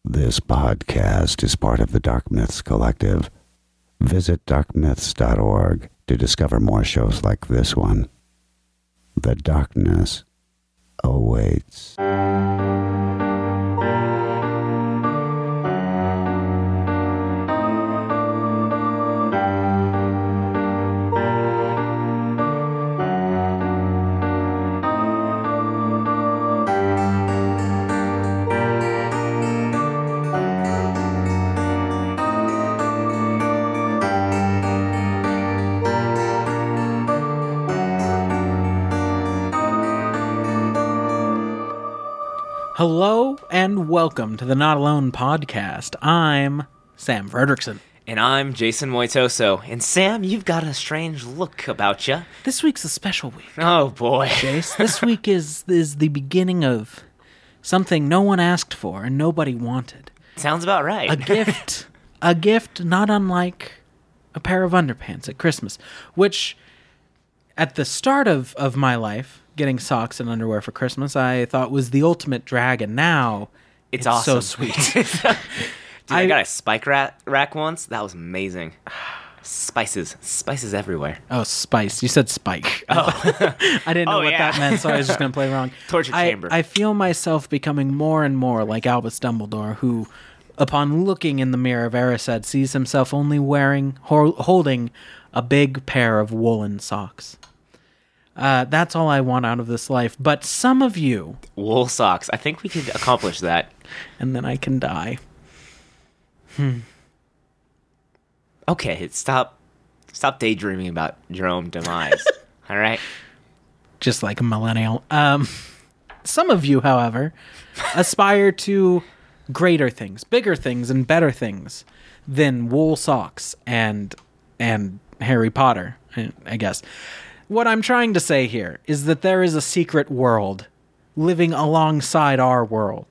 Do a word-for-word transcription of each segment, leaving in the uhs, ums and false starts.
This podcast is part of the Dark Myths Collective. Visit dark myths dot org to discover more shows like this one. The darkness awaits. Hello and welcome to the Not Alone podcast. I'm Sam Fredrickson. And I'm Jason Moitoso. And Sam, you've got a strange look about you. This week's a special week. Oh, boy. Jace, this week is, is the beginning of something no one asked for and nobody wanted. Sounds about right. A gift. A gift not unlike a pair of underpants at Christmas, which at the start of, of my life, getting socks and underwear for Christmas, I thought was the ultimate drag, and now it's, it's awesome. So sweet. Dude, I, I got a spike rat rack once. That was amazing. Spices. Spices everywhere. Oh, spice. You said spike. Oh. I didn't know oh, what yeah. that meant, so I was just going to play wrong. Torture I, chamber. I feel myself becoming more and more like Albus Dumbledore, who, upon looking in the mirror of Erised, sees himself only wearing, ho- holding a big pair of woolen socks. Uh, that's all I want out of this life. But some of you... Wool socks. I think we could accomplish that. And then I can die. Hmm. Okay, stop stop daydreaming about your own demise. All right? Just like a millennial. Um, some of you, however, aspire to greater things, bigger things, and better things than wool socks and and Harry Potter, I guess. What I'm trying to say here is that there is a secret world living alongside our world.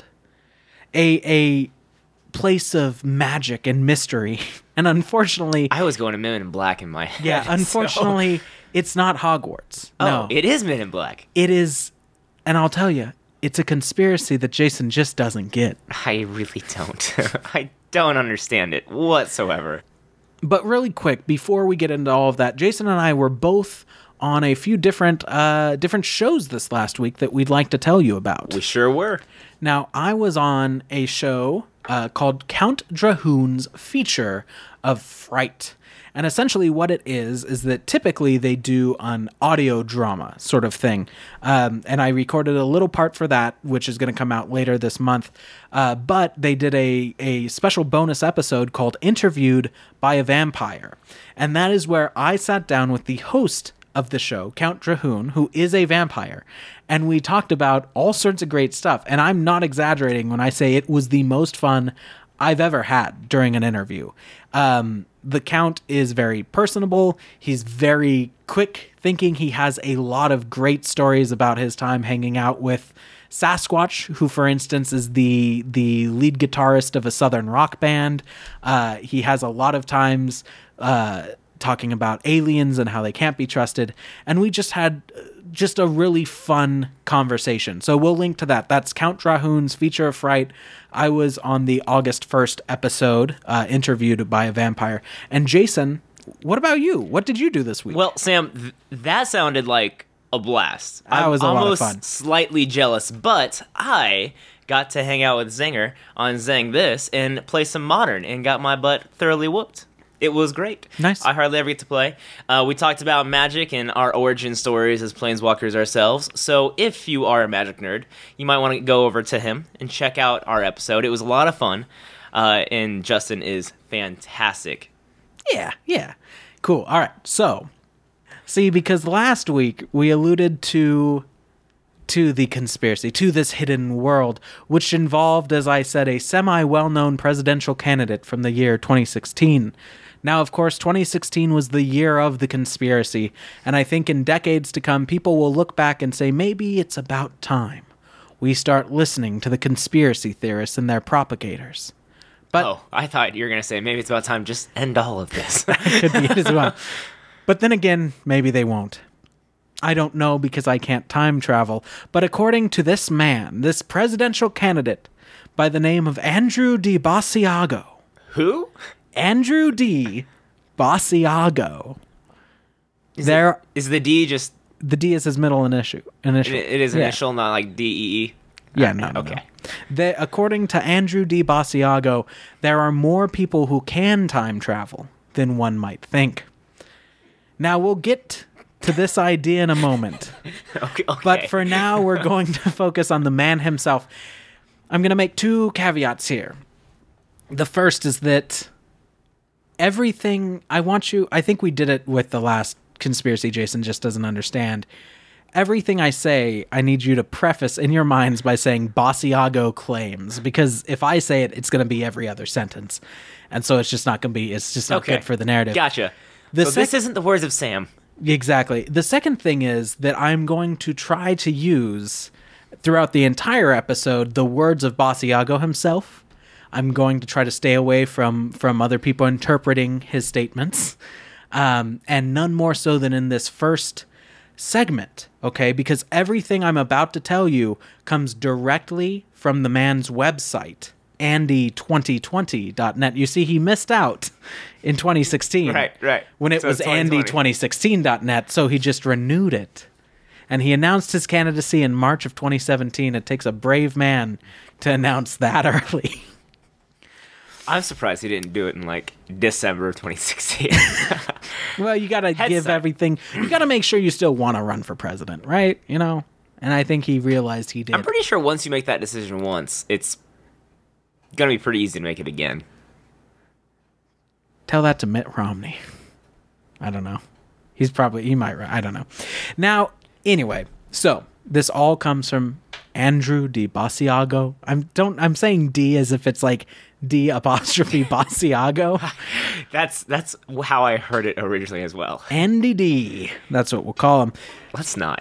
A a place of magic and mystery. And unfortunately... I was going to Men in Black in my head. Yeah, unfortunately, so. It's not Hogwarts. Oh, No. it is Men in Black. It is, and I'll tell you, it's a conspiracy that Jason just doesn't get. I really don't. I don't understand it whatsoever. But really quick, before we get into all of that, Jason and I were both on a few different uh, different shows this last week that we'd like to tell you about. We sure were. Now, I was on a show uh, called Count Drahoon's Feature of Fright. And essentially what it is, is that typically they do an audio drama sort of thing. Um, and I recorded a little part for that, which is going to come out later this month. Uh, but they did a, a special bonus episode called Interviewed by a Vampire. And that is where I sat down with the host of the show, Count Drahoon, who is a vampire. And we talked about all sorts of great stuff. And I'm not exaggerating when I say it was the most fun I've ever had during an interview. Um, the Count is very personable. He's very quick thinking. He has a lot of great stories about his time hanging out with Sasquatch, who, for instance, is the the lead guitarist of a southern rock band. Uh, he has a lot of times uh, talking about aliens and how they can't be trusted. And we just had just a really fun conversation. So we'll link to that. That's Count Drahoon's Feature of Fright. I was on the August first episode, uh, interviewed by a vampire. And Jason, what about you? What did you do this week? Well, Sam, th- that sounded like a blast. That I'm was a lot of almost fun. Slightly jealous, but I got to hang out with Zinger on Zang This and play some Modern and got my butt thoroughly whooped. It was great. Nice. I hardly ever get to play. Uh, we talked about magic and our origin stories as planeswalkers ourselves. So if you are a magic nerd, you might want to go over to him and check out our episode. It was a lot of fun. Uh, and Justin is fantastic. Yeah, yeah. Cool. All right. So, see, because last week we alluded to to the conspiracy, to this hidden world, which involved, as I said, a semi-well-known presidential candidate from the year twenty sixteen. Now, of course, twenty sixteen was the year of the conspiracy, and I think in decades to come, people will look back and say, maybe it's about time we start listening to the conspiracy theorists and their propagators. But oh, I thought you were going to say, maybe it's about time just end all of this. could be it as well. But then again, maybe they won't. I don't know because I can't time travel. But according to this man, this presidential candidate by the name of Andrew D. Basiago. Who? Andrew D. Basiago. Is there, it, is the D just... The D is his middle initial. initial. It, it is yeah. initial, not like D E E? Yeah, no, no. Okay. No. They, according to Andrew D. Basiago, there are more people who can time travel than one might think. Now, we'll get to this idea in a moment. okay, okay. But for now, we're going to focus on the man himself. I'm going to make two caveats here. The first is that everything I want you... I think we did it with the last conspiracy Jason just doesn't understand. Everything I say, I need you to preface in your minds by saying Basiago claims, because if I say it, it's going to be every other sentence. And so it's just not going to be, it's just not okay. good for the narrative. Gotcha. The so sec- this isn't the words of Sam. Exactly. The second thing is that I'm going to try to use, throughout the entire episode, the words of Basiago himself. I'm going to try to stay away from, from other people interpreting his statements. Um, and none more so than in this first segment, okay? Because everything I'm about to tell you comes directly from the man's website, Andy twenty twenty dot net. You see, he missed out in twenty sixteen. Right, right. When it So was it's Andy twenty sixteen dot net, so he just renewed it. And he announced his candidacy in March of twenty seventeen. It takes a brave man to announce that early. I'm surprised he didn't do it in, like, December of twenty sixteen. Well, you got to give start. everything. You got to make sure you still want to run for president, right? You know? And I think he realized he did. I'm pretty sure once you make that decision once, it's going to be pretty easy to make it again. Tell that to Mitt Romney. I don't know. He's probably, he might, I don't know. Now, anyway, so this all comes from Andrew D. Basiago. I'm don't, I'm saying D as if it's like D apostrophe Basiago. That's that's how I heard it originally as well. Andy D. That's what we'll call him. Let's not.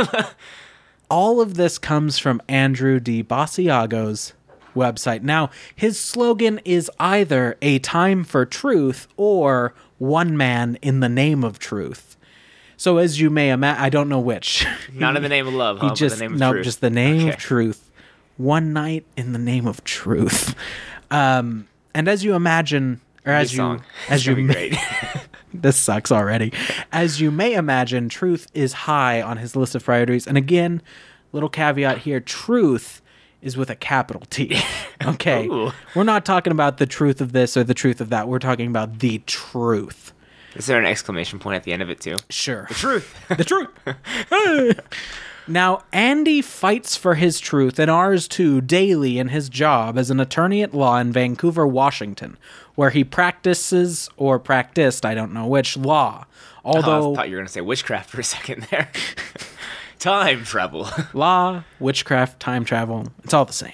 All of this comes from Andrew D. Basiago's website. Now, his slogan is either a time for truth or one man in the name of truth. So as you may imagine, I don't know which. Not in the name of love, huh? He But just, the name of no, truth. just the name Okay. of truth. One night in the name of truth. Um, and as you imagine, or as Good you, song. as It's you, gonna be may, great. this sucks already. As you may imagine, truth is high on his list of priorities. And again, little caveat here: truth is with a capital T. Okay, Ooh. We're not talking about the truth of this or the truth of that. We're talking about the truth. Is there an exclamation point at the end of it too? Sure. The truth. The truth. Now, Andy fights for his truth and ours too daily in his job as an attorney at law in Vancouver, Washington, where he practices or practiced, I don't know which, law. Although Oh, I thought you were going to say witchcraft for a second there. Time travel. law, witchcraft, time travel, it's all the same.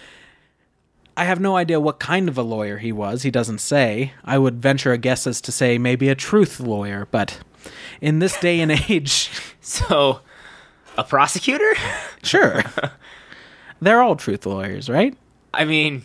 I have no idea what kind of a lawyer he was. He doesn't say. I would venture a guess as to say maybe a truth lawyer, but in this day and age... So, a prosecutor? Sure. They're all truth lawyers, right? I mean,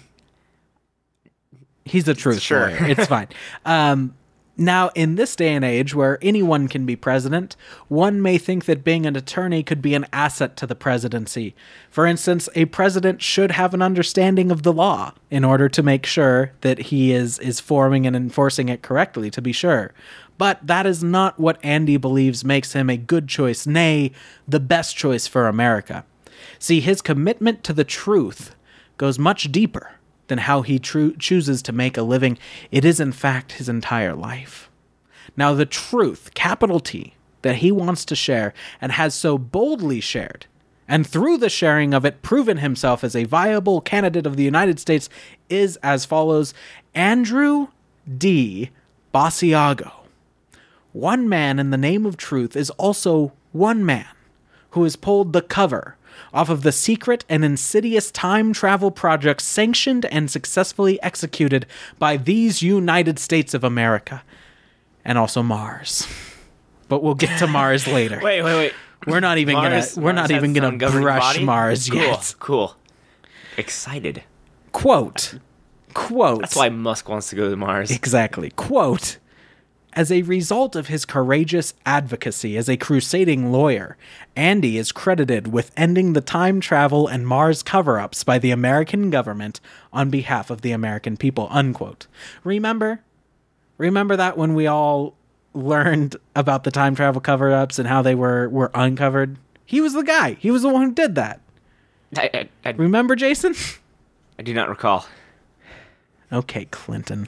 He's a truth Sure. lawyer. It's fine. Um, now, in this day and age where anyone can be president, one may think that being an attorney could be an asset to the presidency. For instance, a president should have an understanding of the law in order to make sure that he is, is forming and enforcing it correctly, to be sure. But that is not what Andy believes makes him a good choice, nay, the best choice for America. See, his commitment to the truth goes much deeper than how he tru- chooses to make a living. It is, in fact, his entire life. Now, the truth, capital T, that he wants to share and has so boldly shared, and through the sharing of it proven himself as a viable candidate of the United States, is as follows: Andrew D. Basiago. One man in the name of truth is also one man who has pulled the cover off of the secret and insidious time travel project sanctioned and successfully executed by these United States of America, and also Mars. But we'll get to Mars later. wait, wait, wait. We're not even Mars, gonna we're Mars not has even its gonna own governing brush body? Mars cool, yet. Cool. Excited. Quote. Quote. That's why Musk wants to go to Mars. Exactly. Quote. As a result of his courageous advocacy as a crusading lawyer, Andy is credited with ending the time travel and Mars cover-ups by the American government on behalf of the American people, unquote. Remember? Remember that when we all learned about the time travel cover-ups and how they were, were uncovered? He was the guy. He was the one who did that. I, I, I, Remember, Jason? I do not recall. Okay, Clinton.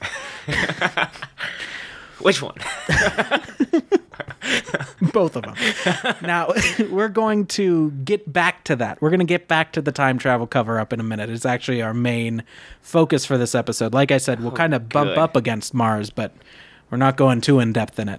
Which one? Both of them. Now, we're going to get back to that. We're going to get back to the time travel cover-up in a minute. It's actually our main focus for this episode. Like I said, we'll Oh, kind of bump good. up against Mars, but we're not going too in-depth in it.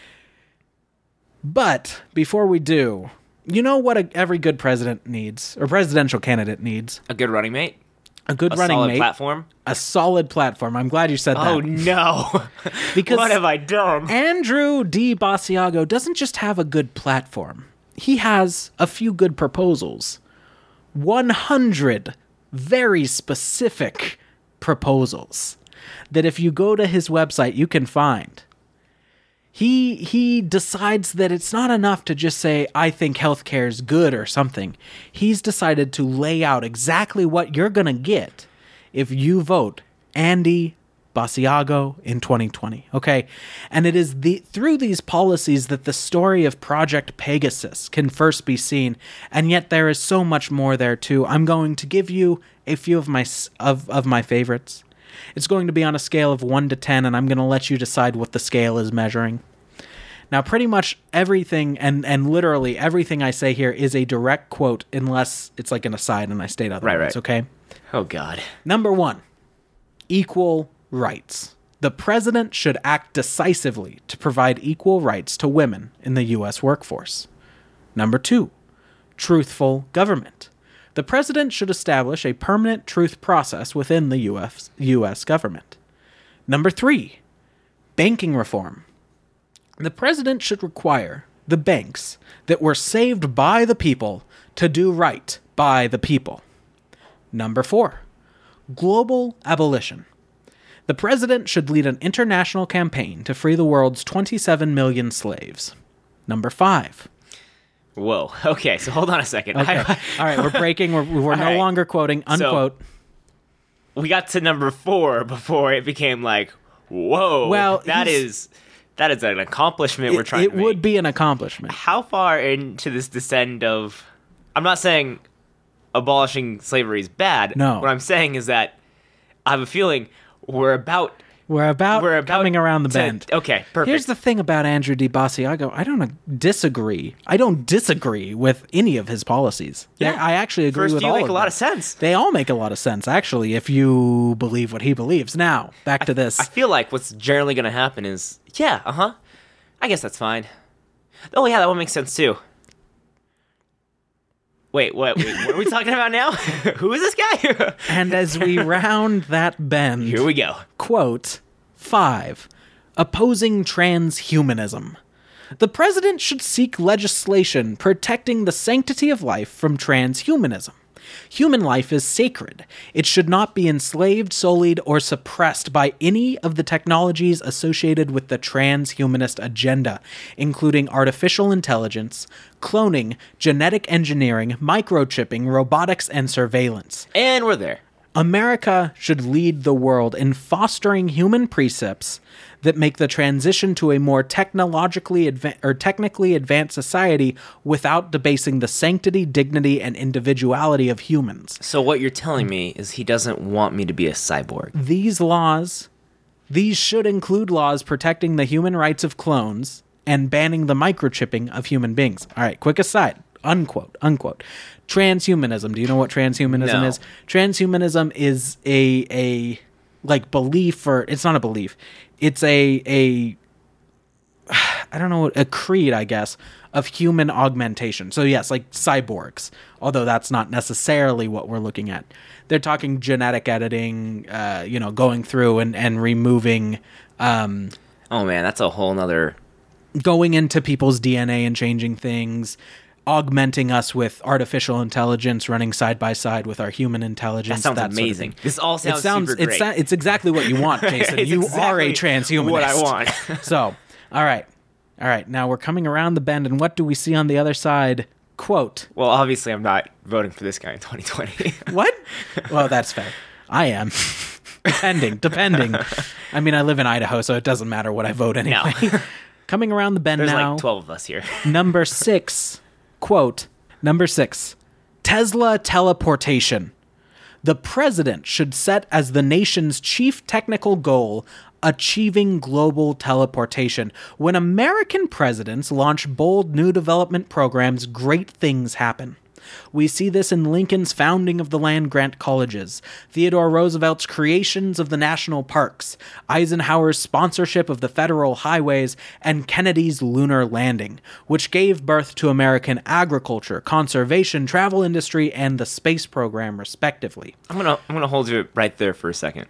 But before we do, you know what a, every good president needs, or presidential candidate needs? A good running mate? A good A running solid mate. platform? A solid platform. I'm glad you said that. Oh, no. Because what have I done? Andrew D. Basiago doesn't just have a good platform. He has a few good proposals. one hundred very specific proposals that if you go to his website, you can find. He he decides that it's not enough to just say, I think healthcare is good or something. He's decided to lay out exactly what you're going to get if you vote Andy Basiago in twenty twenty. Okay? And it is the through these policies that the story of Project Pegasus can first be seen. And yet there is so much more there too. I'm going to give you a few of my s- of, of my favorites. It's going to be on a scale of one to ten, and I'm going to let you decide what the scale is measuring. Now, pretty much everything, and, and literally everything I say here is a direct quote, unless it's like an aside and I state otherwise, Right, right. okay? Oh, God. Number one, equal rights. The president should act decisively to provide equal rights to women in the U S workforce. Number two, truthful government. The president should establish a permanent truth process within the U S U S government. Number three, banking reform. The president should require the banks that were saved by the people to do right by the people. Number four, global abolition. The president should lead an international campaign to free the world's twenty-seven million slaves. Number five. Whoa. Okay, so hold on a second. Okay. I- All right, we're breaking. We're, we're no right. longer quoting. Unquote. we got to number four before it became like, whoa. Well, that he's- is that is an accomplishment we're it trying it to make. would be an accomplishment. How far into this descent of... I'm not saying abolishing slavery is bad. No. What I'm saying is that I have a feeling we're about... We're about, We're about coming around the to- bend. Okay, perfect. Here's the thing about Andrew D. Basiago. I don't disagree. I don't disagree with any of his policies. Yeah. I actually agree First with few all make of a lot them. of sense. They all make a lot of sense, actually, if you believe what he believes. Now, back to this. I feel like what's generally going to happen is, yeah, uh-huh. I guess that's fine. Oh, yeah, that one makes sense, too. Wait, what, wait, what are we talking about now? Who is this guy? And as we round that bend, Here we go. quote, five, opposing transhumanism. The president should seek legislation protecting the sanctity of life from transhumanism. Human life is sacred. It should not be enslaved, sullied, or suppressed by any of the technologies associated with the transhumanist agenda, including artificial intelligence, cloning, genetic engineering, microchipping, robotics, and surveillance. And we're there. America should lead the world in fostering human precepts that make the transition to a more technologically adva- or technically advanced society without debasing the sanctity, dignity, and individuality of humans. So what you're telling me is he doesn't want me to be a cyborg. These laws, these should include laws protecting the human rights of clones and banning the microchipping of human beings. All right, quick aside. Unquote, unquote. Transhumanism. Do you know what transhumanism No. is? Transhumanism is a a like belief, or it's not a belief. It's a a I don't know, a creed, I guess, of human augmentation. So yes, like cyborgs, although that's not necessarily what we're looking at. They're talking genetic editing, uh, you know, going through and, and removing, um, Oh man, that's a whole nother... going into people's D N A and changing things, augmenting us with artificial intelligence, running side by side with our human intelligence. That sounds that sort of amazing. thing. This all sounds, it sounds super it's, great. sa- it's exactly what you want, Jason. It's You are a exactly transhumanist. what I want. So All right. All right. Now we're coming around the bend, and what do we see on the other side? Quote. Well, obviously, I'm not voting for this guy in twenty twenty. What? Well, that's fair. I am. Depending. Depending. I mean, I live in Idaho, so it doesn't matter what I vote anyway. No. Coming around the bend There's now. like twelve of us here. Number six. Quote. Number six. Tesla teleportation. The president should set as the nation's chief technical goal achieving global teleportation. When American presidents launch bold new development programs, great things happen. We see this in Lincoln's founding of the land-grant colleges, Theodore Roosevelt's creations of the national parks, Eisenhower's sponsorship of the federal highways, and Kennedy's lunar landing, which gave birth to American agriculture, conservation, travel industry, and the space program, respectively. I'm gonna I'm gonna hold you right there for a second.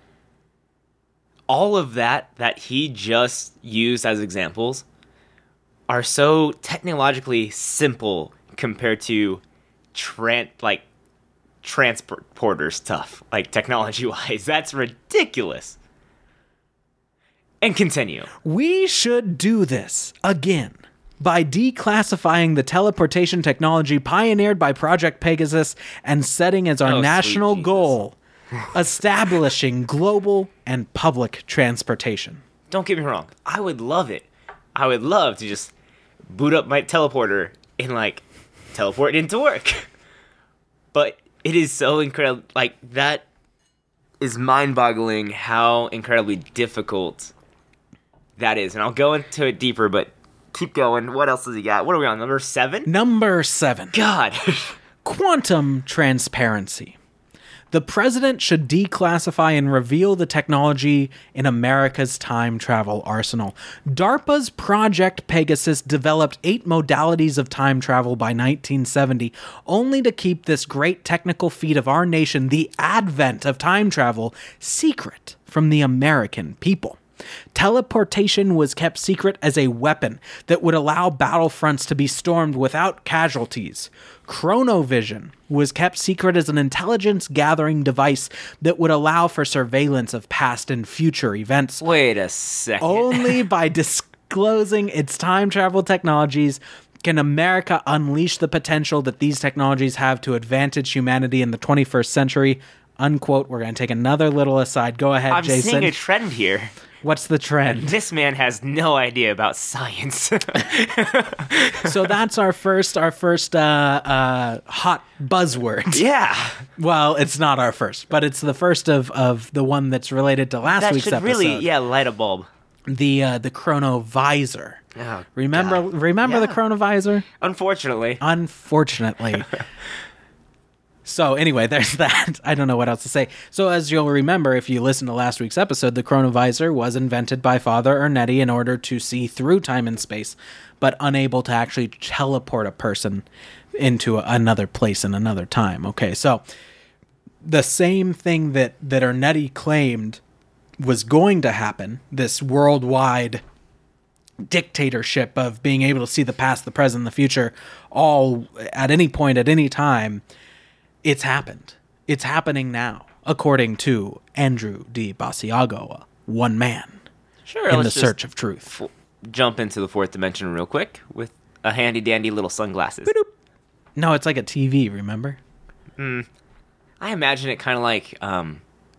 All of that that he just used as examples are so technologically simple compared to tran- like transporter stuff, like technology-wise. That's ridiculous. And continue. We should do this again by declassifying the teleportation technology pioneered by Project Pegasus and setting as our Oh, sweet national Jesus. goal establishing global and public transportation. Don't get me wrong. I would love it. I would love to just boot up my teleporter and, like, teleport into work. But it is so incredible. Like, that is mind-boggling how incredibly difficult that is. And I'll go into it deeper, but keep going. What else does he got? What are we on, number seven? Number seven. God. Quantum transparency. The president should declassify and reveal the technology in America's time travel arsenal. DARPA's Project Pegasus developed eight modalities of time travel by nineteen seventy, only to keep this great technical feat of our nation, the advent of time travel, secret from the American people. Teleportation was kept secret as a weapon that would allow battlefronts to be stormed without casualties. Chronovision was kept secret as an intelligence-gathering device that would allow for surveillance of past and future events. Wait a second. Only by disclosing its time travel technologies can America unleash the potential that these technologies have to advantage humanity in the twenty-first century. Unquote. We're going to take another little aside. Go ahead, I'm Jason. seeing a trend here. What's the trend? This man has no idea about science. So that's our first, our first uh, uh, hot buzzword. Yeah. Well, it's not our first, but it's the first of, of the one that's related to last That week's should episode. really, yeah, light a bulb. The uh, the chronovisor. Oh, remember, God. remember the Yeah. chronovisor? Unfortunately. Unfortunately. So anyway, there's that. I don't know what else to say. So as you'll remember, if you listen to last week's episode, the chronovisor was invented by Father Ernetti in order to see through time and space, but unable to actually teleport a person into another place in another time. Okay, so the same thing that, that Ernetti claimed was going to happen, this worldwide dictatorship of being able to see the past, the present, and the future, all at any point, at any time, it's happened. It's happening now, according to Andrew D. Basiago, one man Sure, in the let's just search of truth. f- jump into the fourth dimension real quick with a handy dandy little sunglasses. No, it's like a T V, remember? I imagine it kind of like um,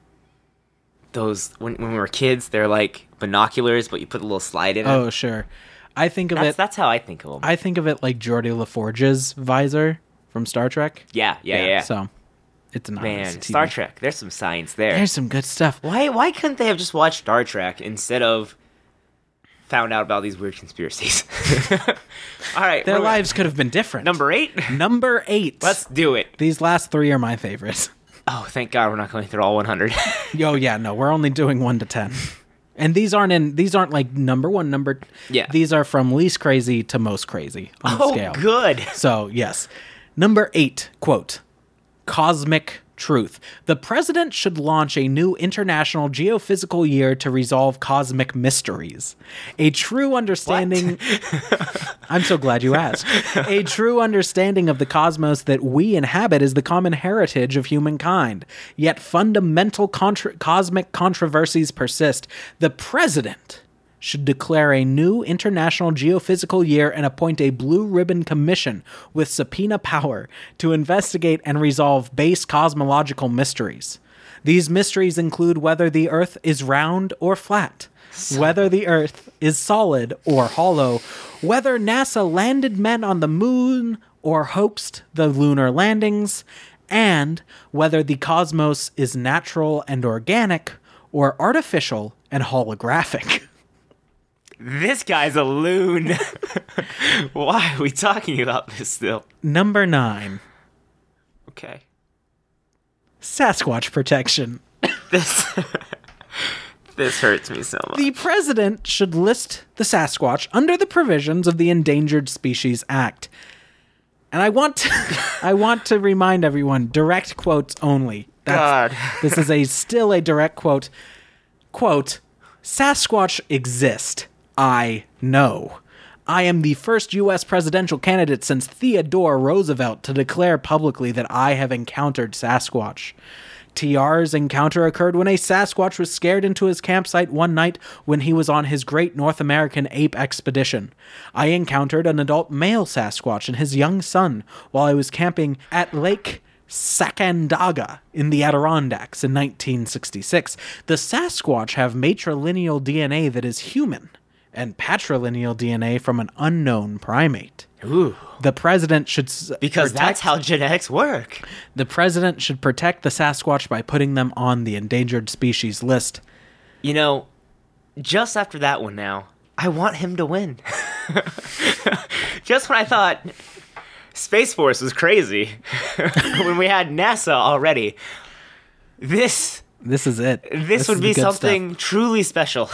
those when when we were kids. They're like binoculars, but you put a little slide in it. Oh, sure. I think of that's it. that's how I think of them. I think of it like Geordie LaForge's visor from Star Trek. yeah, yeah, yeah. So it's not Man, it's a T V. Star Trek. There's some science there. There's some good stuff. Why why couldn't they have just watched Star Trek instead of found out about these weird conspiracies? All right, Their where we- lives could have been different. number eight. Number eight. Let's do it. These last three are my favorites. Oh, thank God we're not going through all one hundred. Oh yeah, no, we're only doing one to ten, and these aren't in. These aren't like number one, number. Yeah. These are from least crazy to most crazy on the Oh, scale. good. So yes, number eight quote: cosmic truth. The president should launch a new international geophysical year to resolve cosmic mysteries. A true understanding. I'm so glad you asked. A true understanding of the cosmos that we inhabit is the common heritage of humankind. Yet fundamental contra- cosmic controversies persist. The president should declare a new International Geophysical Year and appoint a Blue Ribbon Commission with subpoena power to investigate and resolve base cosmological mysteries. These mysteries include whether the Earth is round or flat, whether the Earth is solid or hollow, whether NASA landed men on the moon or hoaxed the lunar landings, and whether the cosmos is natural and organic or artificial and holographic. This guy's a loon. Why are we talking about this still? Number nine. Okay. Sasquatch protection. This this hurts me so much. The president should list the Sasquatch under the provisions of the Endangered Species Act. And I want to, I want to remind everyone, direct quotes only. That's, God. This is a still a direct quote. Quote, Sasquatch exist. I know. I am the first U S presidential candidate since Theodore Roosevelt to declare publicly that I have encountered Sasquatch. T R's encounter occurred when a Sasquatch was scared into his campsite one night when he was on his great North American ape expedition. I encountered an adult male Sasquatch and his young son while I was camping at Lake Sacandaga in the Adirondacks in nineteen sixty-six. The Sasquatch have matrilineal D N A that is human and patrilineal D N A from an unknown primate. Ooh. The president should s- Because protect, that's how genetics work. the president should protect the Sasquatch by putting them on the endangered species list. You know, just after that one now, I want him to win. Just when I thought Space Force was crazy, when we had NASA already, this This is it. this, would is be the good something stuff. truly special.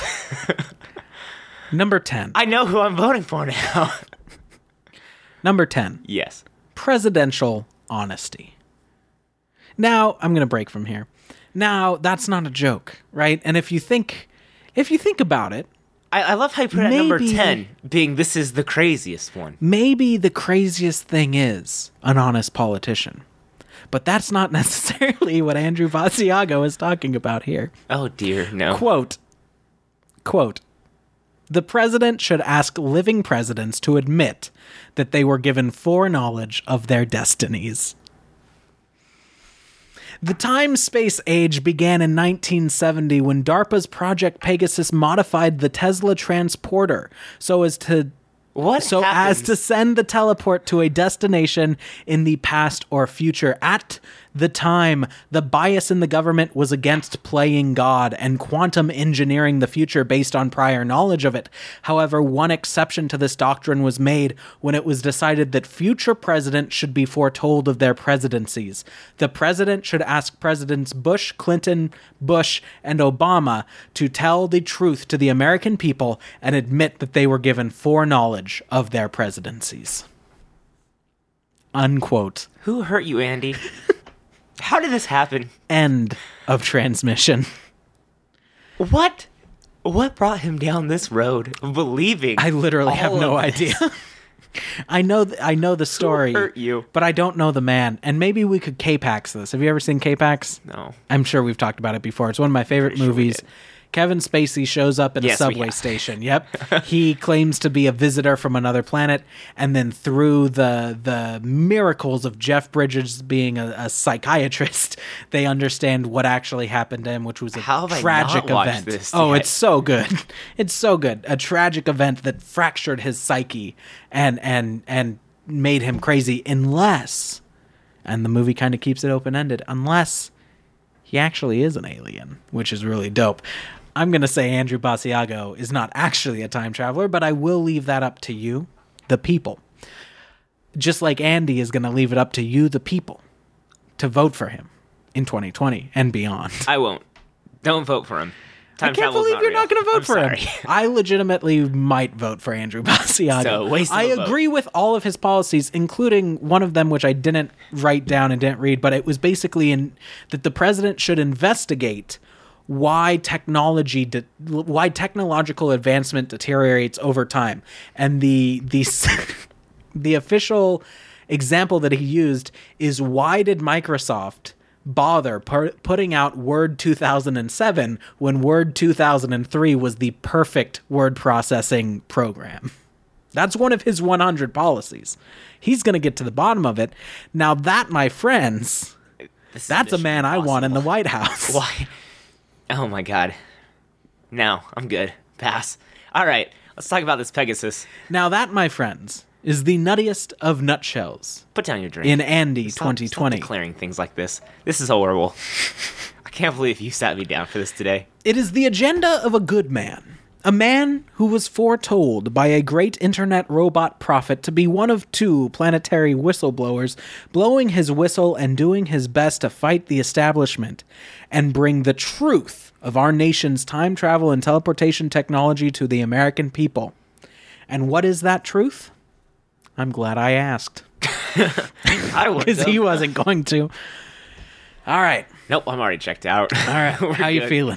Number ten. I know who I'm voting for now. Number ten. Yes. Presidential honesty. Now, I'm going to break from here. Now, that's not a joke, right? And if you think if you think about it, I, I love how you put it at number Maybe- ten, being this is the craziest one. maybe the craziest thing is an honest politician. But that's not necessarily what Andrew Basiago is talking about here. Oh dear, no. Quote, quote, the president should ask living presidents to admit that they were given foreknowledge of their destinies. The time-space age began in nineteen seventy when DARPA's Project Pegasus modified the Tesla transporter so as to What so happens? as to send the teleport to a destination in the past or future. At the time, the bias in the government was against playing God and quantum engineering the future based on prior knowledge of it. However, one exception to this doctrine was made when it was decided that future presidents should be foretold of their presidencies. The president should ask Presidents Bush, Clinton, Bush, and Obama to tell the truth to the American people and admit that they were given foreknowledge of their presidencies. Unquote. Who hurt you, Andy? How did this happen? End of transmission. What? What brought him down this road of believing? I literally have all no of this? idea. I know th- I know the story, hurt you? but I don't know the man. And maybe we could K-Pax this. Have you ever seen K-Pax? No. I'm sure we've talked about it before. It's one of my favorite Pretty sure we movies. did. Kevin Spacey shows up at Yes, a we subway have. station. Yep. He claims to be a visitor from another planet, and then through the the miracles of Jeff Bridges being a, a psychiatrist, they understand what actually happened to him, which was a How have I tragic not watched event. this Oh, yet? it's so good. It's so good. A tragic event that fractured his psyche and and and made him crazy, unless, and the movie kind of keeps it open-ended, unless he actually is an alien, which is really dope. I'm going to say Andrew Basiago is not actually a time traveler, but I will leave that up to you, the people. Just like Andy is going to leave it up to you, the people, to vote for him in twenty twenty and beyond. I won't. Don't vote for him. Time I can't travel's believe you're real. not going to vote I'm for sorry. him. I legitimately might vote for Andrew Basiago. So, waste of I a vote. agree with all of his policies, including one of them which I didn't write down and didn't read, but it was basically in that the president should investigate why technology de- why technological advancement deteriorates over time. And the the the official example that he used is, why did Microsoft bother pu- putting out Word two thousand seven when Word two thousand three was the perfect word processing program? That's one of his one hundred policies. He's going to get to the bottom of it. Now that, my friends, This is that's a Mission man I want in the Impossible. White House. Why? Oh my god. No, I'm good. Pass. All right, let's talk about this Pegasus. Now that, my friends, is the nuttiest of nutshells Put down your drink. in Andy Stop- twenty twenty. Stop declaring things like this. This is horrible. I can't believe you sat me down for this today. It is the agenda of a good man. A man who was foretold by a great internet robot prophet to be one of two planetary whistleblowers, blowing his whistle and doing his best to fight the establishment and bring the truth of our nation's time travel and teleportation technology to the American people. And what is that truth? I'm glad I asked, I would. because he wasn't going to. All right. Nope, I'm already checked out. All right. We're How you good. feeling?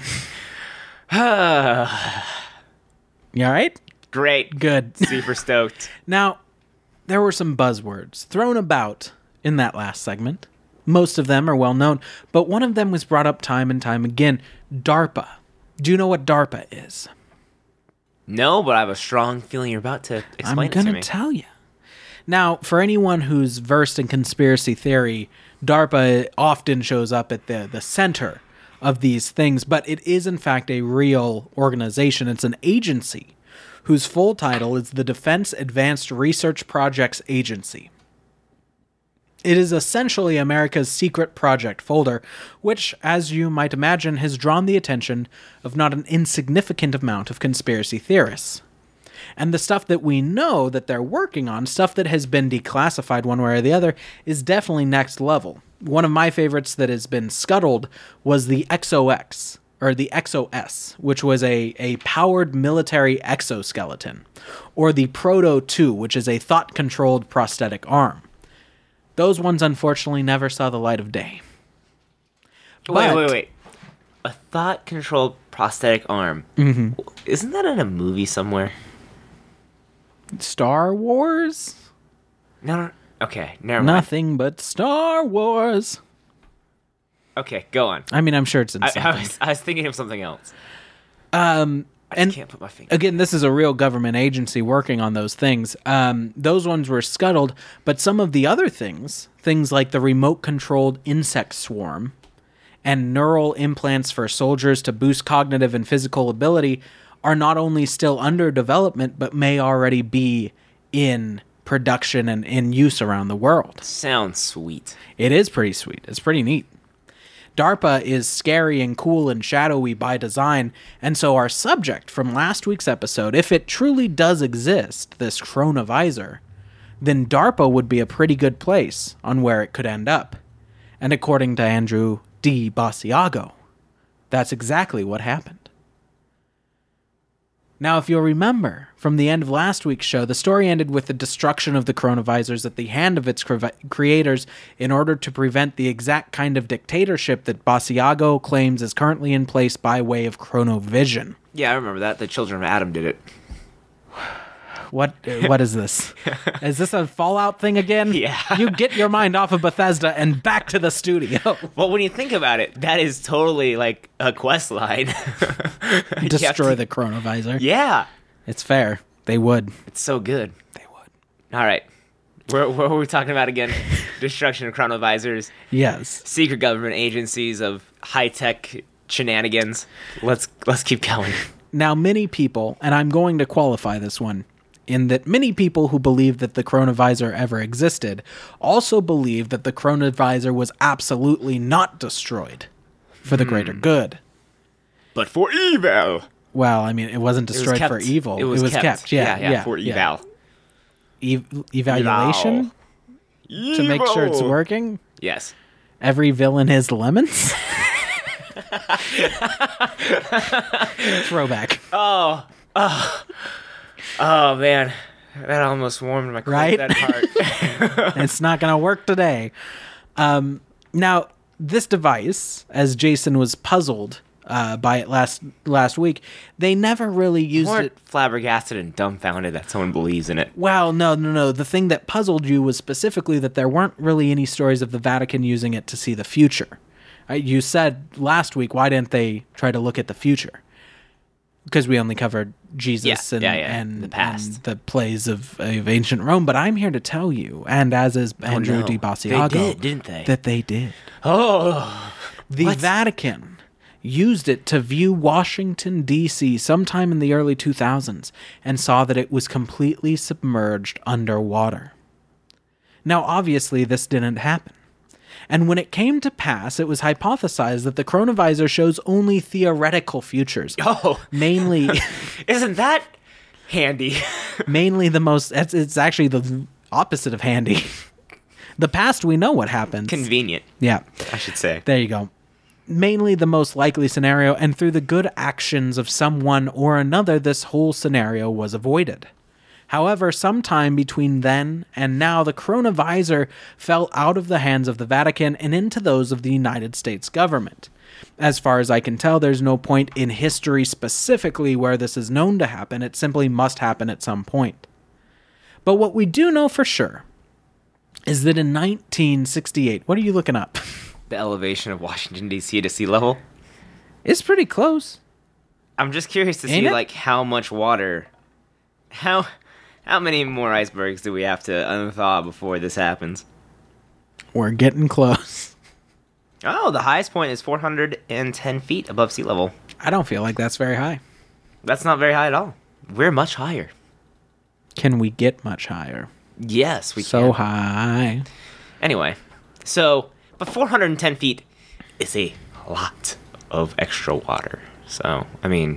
You all right? Great. Good. Super stoked. Now, there were some buzzwords thrown about in that last segment. Most of them are well known, but one of them was brought up time and time again. DARPA. Do you know what DARPA is? No, but I have a strong feeling you're about to explain I'm it going to to me. tell you. Now, for anyone who's versed in conspiracy theory, DARPA often shows up at the, the center of these things, but it is in fact a real organization. It's an agency whose full title is the Defense Advanced Research Projects Agency. It is essentially America's secret project folder, which, as you might imagine, has drawn the attention of not an insignificant amount of conspiracy theorists. And the stuff that we know that they're working on, stuff that has been declassified one way or the other, is definitely next level. One of my favorites that has been scuttled was the X O X, or the X O S, which was a, a powered military exoskeleton, or the Proto two, which is a thought-controlled prosthetic arm. Those ones, unfortunately, never saw the light of day. Wait, But- wait, wait. A thought-controlled prosthetic arm. Mm-hmm. Isn't that in a movie somewhere? Star Wars? No, no. Okay, never mind. Nothing but Star Wars. Okay, go on. I mean, I'm sure it's in I, something. I, was, I was thinking of something else. Um, I and can't put my finger. again, this is a real government agency working on those things. Um, those ones were scuttled, but some of the other things, things like the remote-controlled insect swarm and neural implants for soldiers to boost cognitive and physical ability, are not only still under development, but may already be in production and in use around the world. Sounds sweet. It is pretty sweet. It's pretty neat. DARPA is scary and cool and shadowy by design, and so our subject from last week's episode, if it truly does exist, this chronovisor, then DARPA would be a pretty good place on where it could end up. And according to Andrew D. Basiago, that's exactly what happened. Now, if you'll remember, from the end of last week's show, the story ended with the destruction of the chronovisors at the hand of its cre- creators in order to prevent the exact kind of dictatorship that Basiago claims is currently in place by way of chronovision. Yeah, I remember that. The Children of Adam did it. What? uh, What is this? Is this a Fallout thing again? Yeah. You get your mind off of Bethesda and back to the studio. Well, when you think about it, that is totally like a quest line. You have Destroy to- the chronovisor. Yeah, It's fair. They would. it's so good. They would. All right. Where, what were we talking about again? Destruction of chronovisors, Yes. secret government agencies of high-tech shenanigans. Let's let's keep going. Now, many people, and I'm going to qualify this one, in that many people who believe that the chronovisor ever existed also believe that the chronovisor was absolutely not destroyed for the greater good. But for evil. Well, I mean, it wasn't It was destroyed for kept. evil. It was, kept. Yeah, yeah, yeah, for yeah. eval. Ev- evaluation to make sure it's Evil. working. Yes. Every villain is lemons. Throwback. Oh, oh, oh, man, that almost warmed my cold Right? dead heart. It's not going to work today. Um, now, this device, as Jason was puzzled uh, by it last last week, they never really used More it. flabbergasted and dumbfounded that someone believes in it. Well, no, no, no. The thing that puzzled you was specifically that there weren't really any stories of the Vatican using it to see the future. Uh, you said last week, why didn't they try to look at the future? Because we only covered Jesus Yeah, and, yeah, yeah. and, The past. and the plays of, of ancient Rome. But I'm here to tell you, and as is Andrew no. Di Basiago, They did, didn't they? that they did. Oh, The What? Vatican used it to view Washington, D C sometime in the early two thousands and saw that it was completely submerged underwater. Now, obviously, this didn't happen. And when it came to pass, it was hypothesized that the chronovisor shows only theoretical futures. oh, Mainly, isn't that handy? mainly the most, it's, it's actually the opposite of handy. The past, we know what happens. Convenient, Yeah. I should say. There you go. Mainly the most likely scenario, and through the good actions of someone or another, this whole scenario was avoided. However, sometime between then and now, the chronovisor fell out of the hands of the Vatican and into those of the United States government. As far as I can tell, there's no point in history specifically where this is known to happen. It simply must happen at some point. But what we do know for sure is that in nineteen sixty-eight, what are you looking up? The elevation of Washington, D C to sea level. It's pretty close. I'm just curious to Ain't see it? like how much water, how how many more icebergs do we have to unthaw before this happens? We're getting close. Oh, the highest point is four hundred ten feet above sea level. I don't feel like that's very high. That's not very high at all. We're much higher. Can we get much higher? Yes, we So can. high. Anyway, so but four hundred ten feet is a lot of extra water. So I mean,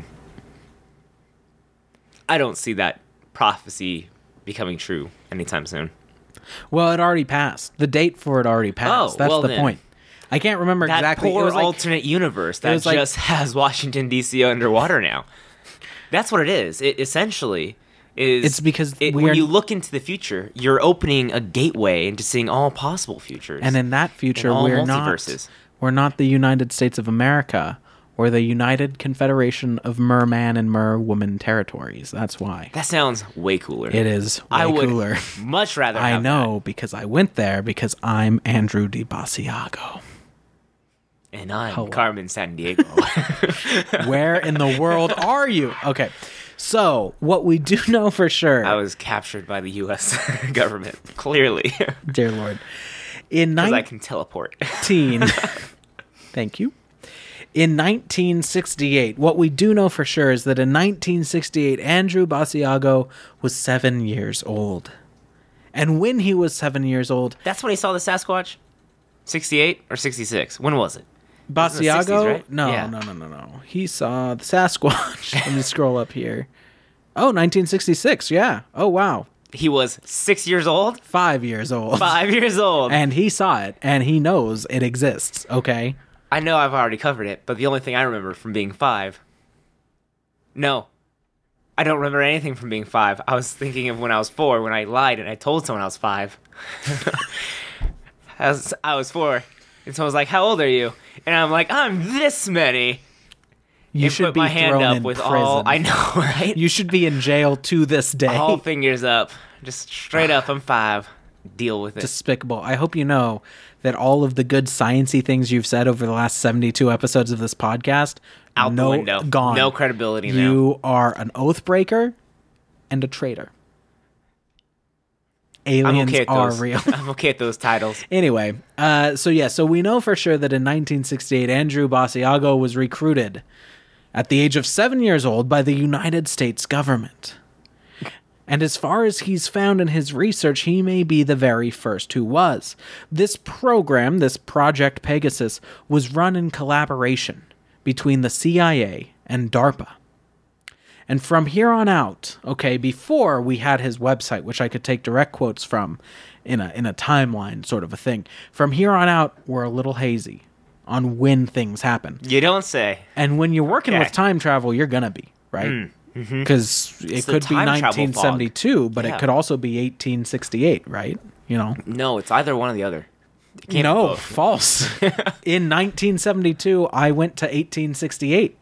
I don't see that prophecy becoming true anytime soon. Well, it already passed. The date for it already passed. Oh, That's well the then. point. I can't remember That exactly. poor it was like, alternate universe that was like- just has Washington D C underwater now. That's what it is. It essentially is. It's because it, we when are- you look into the future, you're opening a gateway into seeing all possible futures. and in that future, in all we're not. multiverses. We're not the United States of America or the United Confederation of Merman and Merwoman territories. That's why. That sounds way cooler. It is way I would cooler. much rather. I have know because I went there because I'm Andrew Di Basiago. that. And I'm Hello. Carmen San Diego. Where in the world are you? Okay. So, what we do know for sure, I was captured by the U S government. Clearly, dear Lord, in because I nineteen can teleport. Thank you. In nineteen sixty-eight, what we do know for sure is that in nineteen sixty-eight, Andrew Basiago was seven years old. And when he was seven years old, That's when he saw the Sasquatch. Sixty-eight or sixty-six? When was it? was in the Basiago, sixties, right? no, Yeah. no, no, no, no. He saw the Sasquatch. Let me scroll up here. Oh, nineteen sixty-six, yeah. Oh, wow. He was six years old. Five years old. Five years old. And he saw it, and he knows it exists, okay? I know I've already covered it, but the only thing I remember from being five. No. I don't remember anything from being five. I was thinking of when I was four, when I lied and I told someone I was five. I, was, I was four. And someone was like, how old are you? And I'm like, I'm this many. You and should put be my hand thrown up in with prison. all. I know, right? You should be in jail to this day. All fingers up. Just straight up, I'm five. Deal with it. Despicable. I hope you know that all of the good sciencey things you've said over the last seventy-two episodes of this podcast Out no, the window. gone. No credibility now. You are an oath breaker and a traitor. Aliens I'm okay at are those. real. I'm okay at those titles. Anyway, uh, so yeah, so we know for sure that in nineteen sixty-eight, Andrew Basiago was recruited at the age of seven years old by the United States government. And as far as he's found in his research, he may be the very first who was. This program, this Project Pegasus, was run in collaboration between the C I A and DARPA. And from here on out, okay, before we had his website, which I could take direct quotes from in a in a timeline sort of a thing. From here on out, we're a little hazy on when things happen. You don't say. And when you're working Okay. with time travel, you're going to be, right? Because it It's the could be time travel nineteen seventy-two, but Yeah. it could also be eighteen sixty-eight, right? You know? No, it's either one or the other. It can't be No, both. false. In nineteen seventy-two, I went to eighteen sixty-eight.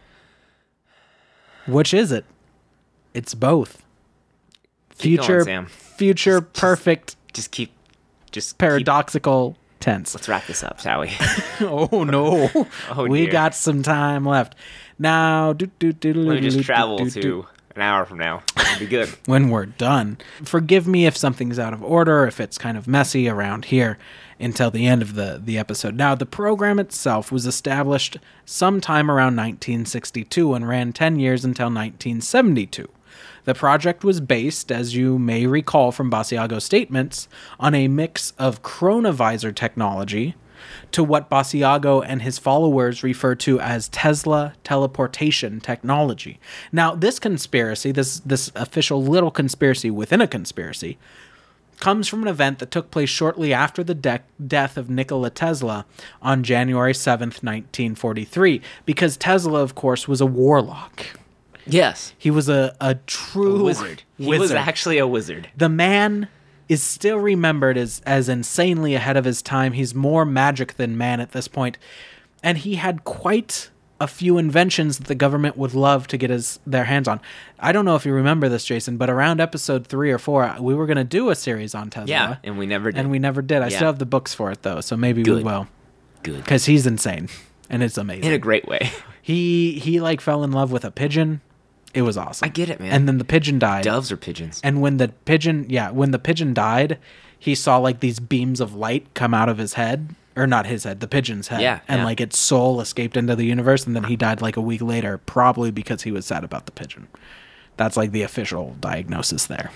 Which is it? It's both. Keep going, Future, Sam. future, Just- just- perfect, Just keep. Just keep- paradoxical. tense. Let's wrap this up, shall we? Oh, no. Oh, we dear. got some time left. Now, do, do, do, Let me do, just do, travel do, to do. an hour from now. It'll be good. When we're done. Forgive me if something's out of order, if it's kind of messy around here until the end of the, the episode. Now, the program itself was established sometime around nineteen sixty-two and ran ten years until nineteen seventy-two. The project was based, as you may recall from Basiago's statements, on a mix of chronovisor technology to what Basiago and his followers refer to as Tesla teleportation technology. Now, this conspiracy, this this official little conspiracy within a conspiracy, comes from an event that took place shortly after the de- death of Nikola Tesla on January seventh, nineteen forty-three, because Tesla, of course, was a warlock. Yes. He was a, a true A wizard. He wizard. was actually a wizard. The man is still remembered as, as insanely ahead of his time. He's more magic than man at this point. And he had quite a few inventions that the government would love to get his their hands on. I don't know if you remember this, Jason, but around episode three or four, we were going to do a series on Tesla. Yeah, and we never did. And we never did. I Yeah. still have the books for it, though, so maybe we Good. will. Good. Because he's insane, and it's amazing. In a great way. he, he, like, fell in love with a pigeon. It was awesome. I get it, man. And then the pigeon died. Doves or pigeons? And when the pigeon, yeah, when the pigeon died, he saw like these beams of light come out of his head, or not his head, the pigeon's head. Yeah, and yeah. like its soul escaped into the universe, and then he died like a week later, probably because he was sad about the pigeon. That's like the official diagnosis there.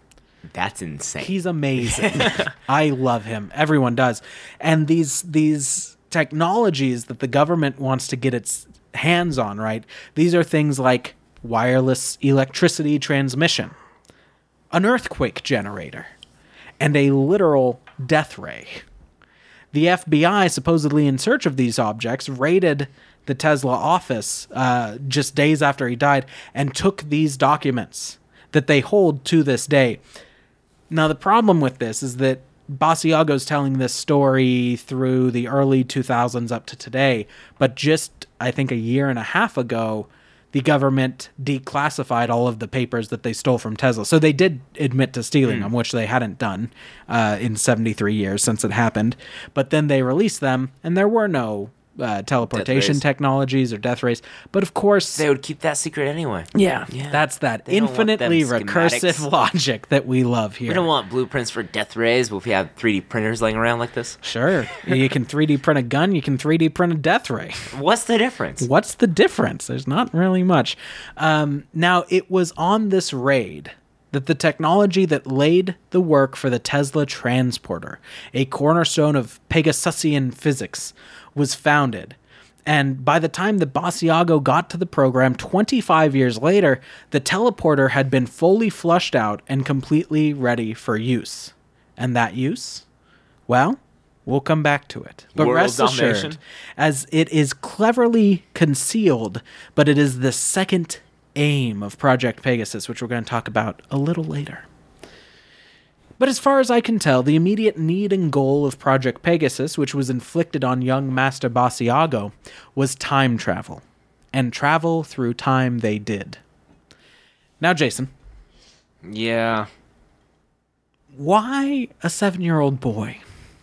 That's insane. He's amazing. I love him. Everyone does. And these these technologies that the government wants to get its hands on, right? These are things like wireless electricity transmission, an earthquake generator, and a literal death ray. The F B I, supposedly in search of these objects, raided the Tesla office uh, just days after he died and took these documents that they hold to this day. Now, the problem with this is that Basiago's telling this story through the early two thousands up to today, but just, I think, a year and a half ago, the government declassified all of the papers that they stole from Tesla. So they did admit to stealing Mm. them, which they hadn't done uh, in seventy-three years since it happened. But then they released them, and there were no uh, teleportation rays. technologies or death rays. But of course... They would keep that secret anyway. yeah, Yeah. that's that They don't want infinitely them recursive schematics. logic that we love here. We don't want blueprints for death rays, but if we have three D printers laying around like this, Sure. You can three D print a gun, you can three D print a death ray. what's the difference? What's the difference? There's not really much. Um, now, it was on this raid that the technology that laid the work for the Tesla transporter, a cornerstone of Pegasusian physics, was founded. And by the time that Basiago got to the program twenty-five years later, the teleporter had been fully flushed out and completely ready for use. And that use? Well, we'll come back to it. But World rest assured, domination? as it is cleverly concealed, but it is the second aim of Project Pegasus, which we're going to talk about a little later. But as far as I can tell, the immediate need and goal of Project Pegasus, which was inflicted on young Master Basiago, was time travel. And travel through time they did. Now, Jason, Yeah. why a seven-year-old boy?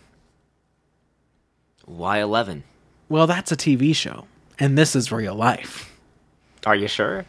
Why eleven? Well, that's a T V show, and this is real life. Are you sure?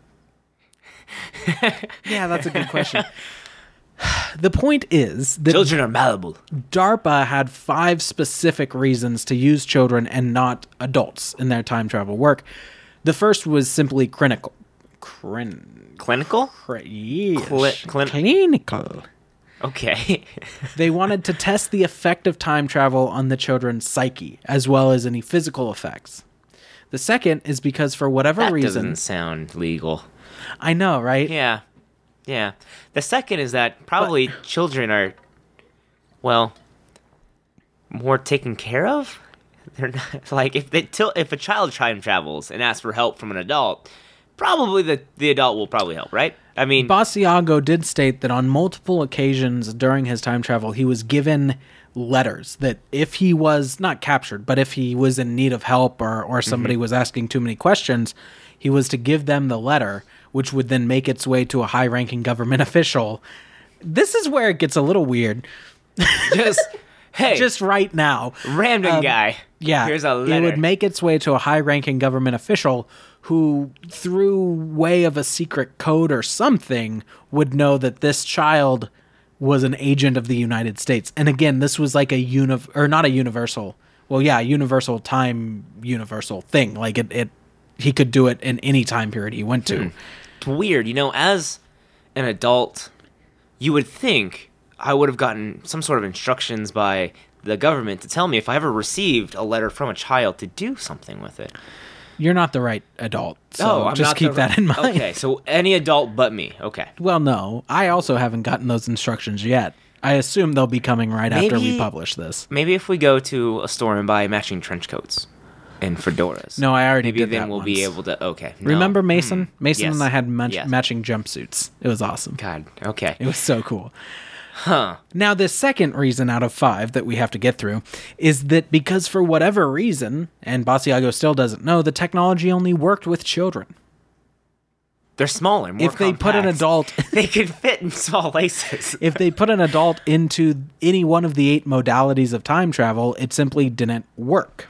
Yeah, that's a good question. The point is that Children are malleable. DARPA had five specific reasons to use children and not adults in their time travel work. The first was simply clinical. Crin- Clinical? cri- yes. Cli- clin- clinical. Okay. They wanted to test the effect of time travel on the children's psyche, as well as any physical effects. The second is because for whatever that reason... doesn't sound legal. I know, right? Yeah. Yeah. The second is that probably children are, well, more taken care of. They're not like if they til- if a child time travels and asks for help from an adult, probably the the adult will probably help, right? I mean, Basiago did state that on multiple occasions during his time travel, he was given letters that if he was not captured, but if he was in need of help or, or somebody Mm-hmm. was asking too many questions, he was to give them the letter, which would then make its way to a high-ranking government official. This is where it gets a little weird. just Hey. just right now. Random Um, guy. Yeah, Here's a it letter. would make its way to a high-ranking government official who, through way of a secret code or something, would know that this child was an agent of the United States. And again, this was like a uni or not a universal. Well, yeah, universal time, universal thing. Like it, it, he could do it in any time period he went to. Hmm. It's weird, you know. As an adult, you would think I would have gotten some sort of instructions by the government to tell me if I ever received a letter from a child to do something with it. You're not the right adult, so oh, I'm just not keep the- that in mind. Okay, so any adult but me. Okay. Well, no, I also haven't gotten those instructions yet. I assume they'll be coming right after we Maybe- publish this. Maybe if we go to a store and buy matching trench coats and fedoras. No, I already Maybe did then that we'll once. be able to. Okay. no. Remember Mason? Hmm. Mason Yes. and I had match- Yes. matching jumpsuits. It was awesome. God. Okay. It was so cool. Huh. Now, the second reason out of five that we have to get through is that because for whatever reason, and Basiago still doesn't know, the technology only worked with children. They're smaller. More If they put an compact. adult, they could fit in small laces. if they put an adult into any one of the eight modalities of time travel, it simply didn't work.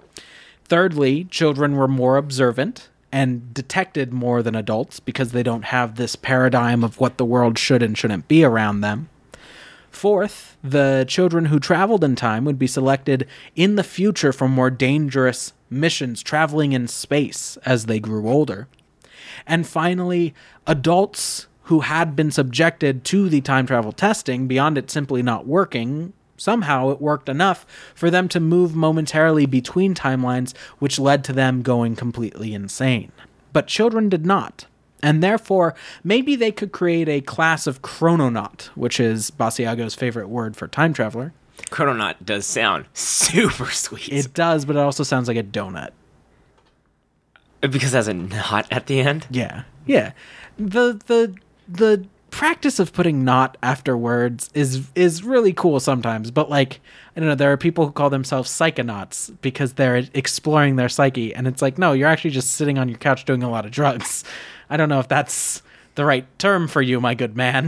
Thirdly, children were more observant and detected more than adults because they don't have this paradigm of what the world should and shouldn't be around them. Fourth, the children who traveled in time would be selected in the future for more dangerous missions traveling in space as they grew older. And finally, adults who had been subjected to the time travel testing, beyond it simply not working, somehow it worked enough for them to move momentarily between timelines, which led to them going completely insane. But children did not. And therefore, maybe they could create a class of chrononaut, which is Basiago's favorite word for time traveler. Chrononaut does sound super sweet. It does, but it also sounds like a donut. Because it has a knot at the end? Yeah. Yeah. The the the practice of putting not after words is is really cool sometimes, but like I don't know, there are people who call themselves psychonauts because they're exploring their psyche, and it's like, no, you're actually just sitting on your couch doing a lot of drugs. I don't know if that's the right term for you, my good man.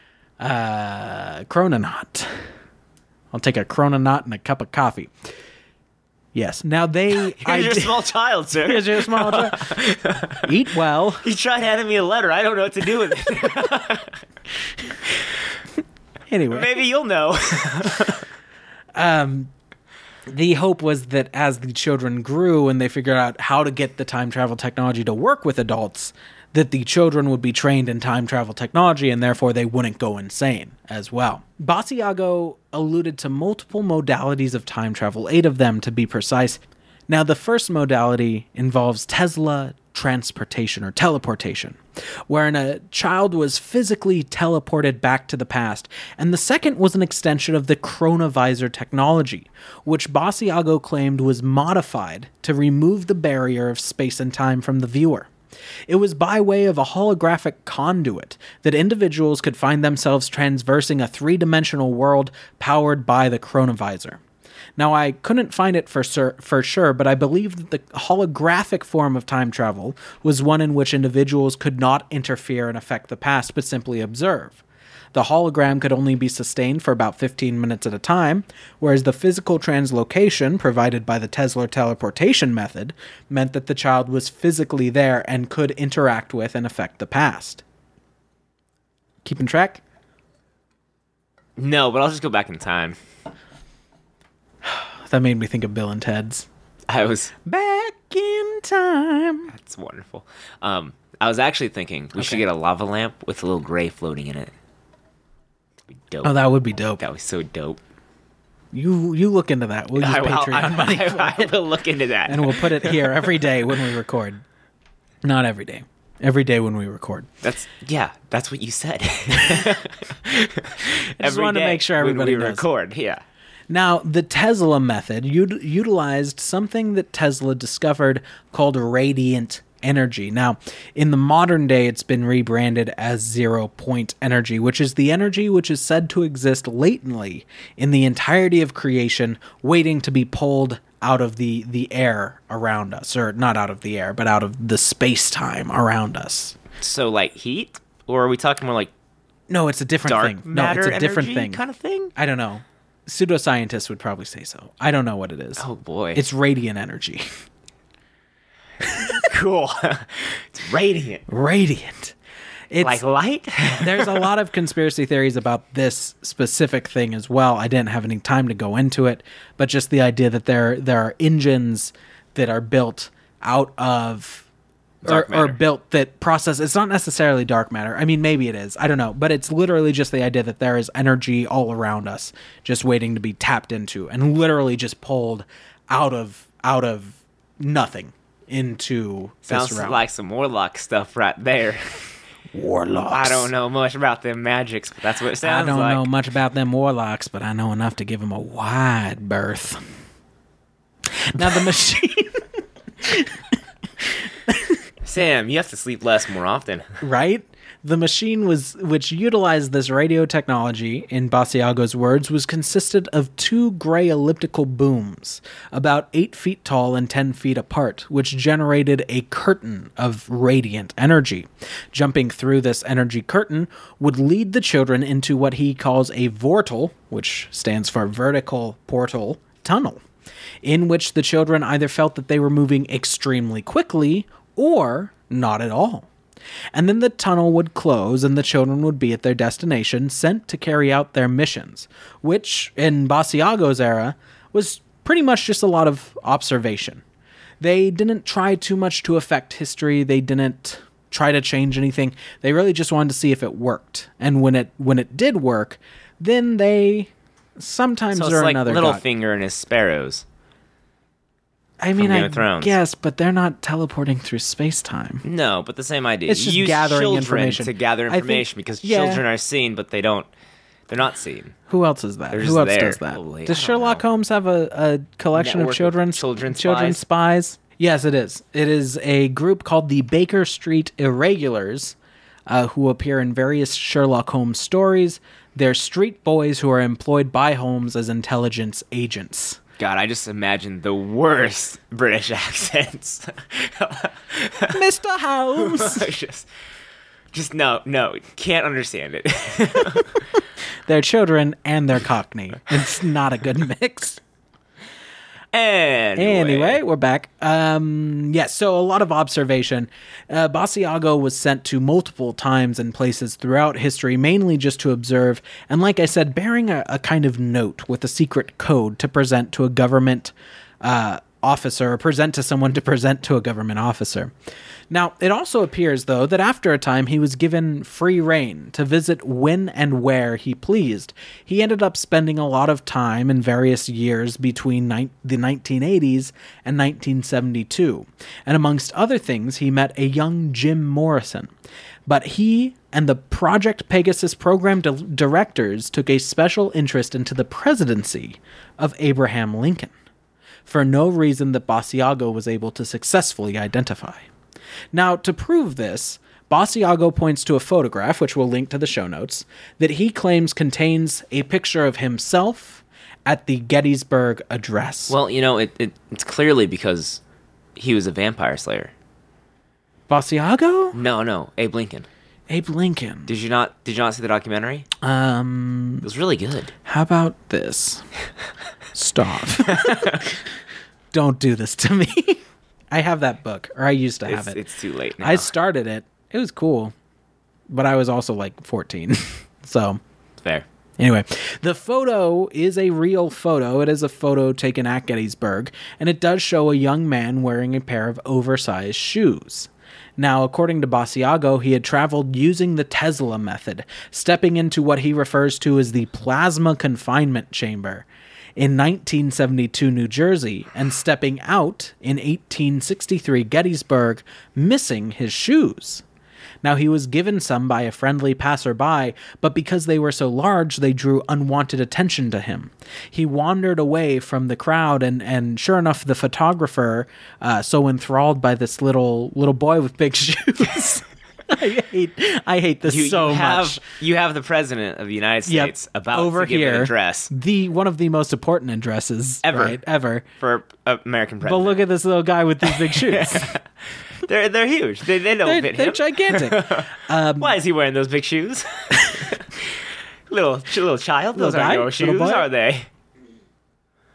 Uh chrononaut. I'll take a chrononaut and a cup of coffee. Yes. Now they Here's I your did- small child, sir. Here's your small child. Eat well. He tried handing me a letter. I don't know what to do with it. Anyway. Maybe you'll know. The hope was that as the children grew and they figured out how to get the time travel technology to work with adults, that the children would be trained in time travel technology and therefore they wouldn't go insane as well. Basiago alluded to multiple modalities of time travel, eight of them to be precise. Now, the first modality involves Tesla transportation or teleportation, wherein a child was physically teleported back to the past, and the second was an extension of the chronovisor technology, which Basiago claimed was modified to remove the barrier of space and time from the viewer. It was by way of a holographic conduit that individuals could find themselves transversing a three-dimensional world powered by the chronovisor. Now, I couldn't find it for sur- for sure, but I believe that the holographic form of time travel was one in which individuals could not interfere and affect the past, but simply observe. The hologram could only be sustained for about fifteen minutes at a time, whereas the physical translocation provided by the Tesla teleportation method meant that the child was physically there and could interact with and affect the past. Keeping track? No, but I'll just go back in time. That made me think of Bill and Ted's. I was. Back in time. That's wonderful. Um, I was actually thinking we should Okay. get a lava lamp with a little gray floating in it. That'd be dope. Oh, that would be dope. That was so dope. You you look into that. We'll use I, will- Patreon I, money I, for I, it. will look into that. And we'll put it here every day when we record. Not every day. Every day when we record. That's yeah. That's what you said. I just wanted to make sure everybody when we knows. record. Yeah. Now, the Tesla method ut- utilized something that Tesla discovered called radiant energy. Now, in the modern day, it's been rebranded as zero-point energy, which is the energy which is said to exist latently in the entirety of creation, waiting to be pulled out of the, the air around us. Or not out of the air, but out of the space-time around us. So like heat, or are we talking more like No, it's a different dark thing. No, matter it's a different energy thing. kind of thing? I don't know. Pseudoscientists would probably say so. I don't know what it is. Oh boy. It's radiant energy. Cool. It's radiant. Radiant. It's, Like light? there's a lot of conspiracy theories about this specific thing as well. I didn't have any time to go into it, but just the idea that there there are engines that are built out of or, Dark matter. or built that process. It's not necessarily dark matter. I mean, maybe it is. I don't know, but it's literally just the idea that there is energy all around us, just waiting to be tapped into, and literally just pulled out of out of nothing into Sounds this realm. like some Warlock stuff right there. Warlocks. I don't know much about them magics, but that's what it I sounds don't like. know much about them warlocks, but I know enough to give them a wide berth. Now the machine, Sam, you have to sleep less more often. right? The machine was, which utilized this radio technology, in Basiago's words, was consisted of two gray elliptical booms, about eight feet tall and ten feet apart, which generated a curtain of radiant energy. Jumping through this energy curtain would lead the children into what he calls a vortal, which stands for vertical portal tunnel, in which the children either felt that they were moving extremely quickly or not at all. And then the tunnel would close and the children would be at their destination, sent to carry out their missions, which, in Basiago's era, was pretty much just a lot of observation. They didn't try too much to affect history. They didn't try to change anything. They really just wanted to see if it worked. And when it when it did work, then they sometimes So it's or like another got- Littlefinger and his sparrows. I mean, Game I of Thrones. guess, but they're not teleporting through space-time. No, but the same idea. It's just you use gathering children information. to gather I think- information because yeah. children are seen, but they don't. They're not seen. Who else is that? They're Who just else there, does that? probably. Does I don't Sherlock know. Holmes have a, a collection Network of of children's children's children's spies? Yes, it is. It is a group called the Baker Street Irregulars, uh, who appear in various Sherlock Holmes stories. They're street boys who are employed by Holmes as intelligence agents. God, I just imagine the worst British accents. Mister Holmes! just, just no, no, can't understand it. They're children and they're Cockney. It's not a good mix. anyway. Anyway, we're back. Um, yes, so a lot of observation. Uh, Basiago was sent to multiple times and places throughout history, mainly just to observe, and like I said, bearing a, a kind of note with a secret code to present to a government uh, officer, or present to someone to present to a government officer. Now, it also appears, though, that after a time he was given free rein to visit when and where he pleased. He ended up spending a lot of time in various years between ni- the nineteen eighties and nineteen seventy-two. And amongst other things, he met a young Jim Morrison. But he and the Project Pegasus program di- directors took a special interest into the presidency of Abraham Lincoln, for no reason that Basiago was able to successfully identify. Now, to prove this, Basiago points to a photograph, which we'll link to the show notes, that he claims contains a picture of himself at the Gettysburg Address. Well, you know, it, it it's clearly because he was a vampire slayer. Basiago? No, no, Abe Lincoln. Abe Lincoln. Did you not? Did you not see the documentary? Um, It was really good. how about this? Stop. Don't do this to me. I have that book, or I used to have It's, it. it's too late now. I started it. It was cool, but I was also like fourteen. So Fair. anyway, the photo is a real photo. It is a photo taken at Gettysburg, and it does show a young man wearing a pair of oversized shoes. Now, according to Basiago, he had traveled using the Tesla method, stepping into what he refers to as the plasma confinement chamber in nineteen seventy-two New Jersey, and stepping out in eighteen sixty-three Gettysburg, missing his shoes. Now, he was given some by a friendly passerby, but because they were so large, they drew unwanted attention to him. He wandered away from the crowd, and, and sure enough, the photographer, uh, so enthralled by this little little boy with big shoes. I hate I hate this You, so you have much. you have the president of the United Yep. States about over to give here, an address the one of the most important addresses Ever. right, ever. for uh, American But president. look at this little guy with these big shoes. they're they're huge. They they don't they're, fit they're him. gigantic. Why is he wearing those big shoes? little ch- little child. Those Little aren't guy? your Little shoes, boy? are they?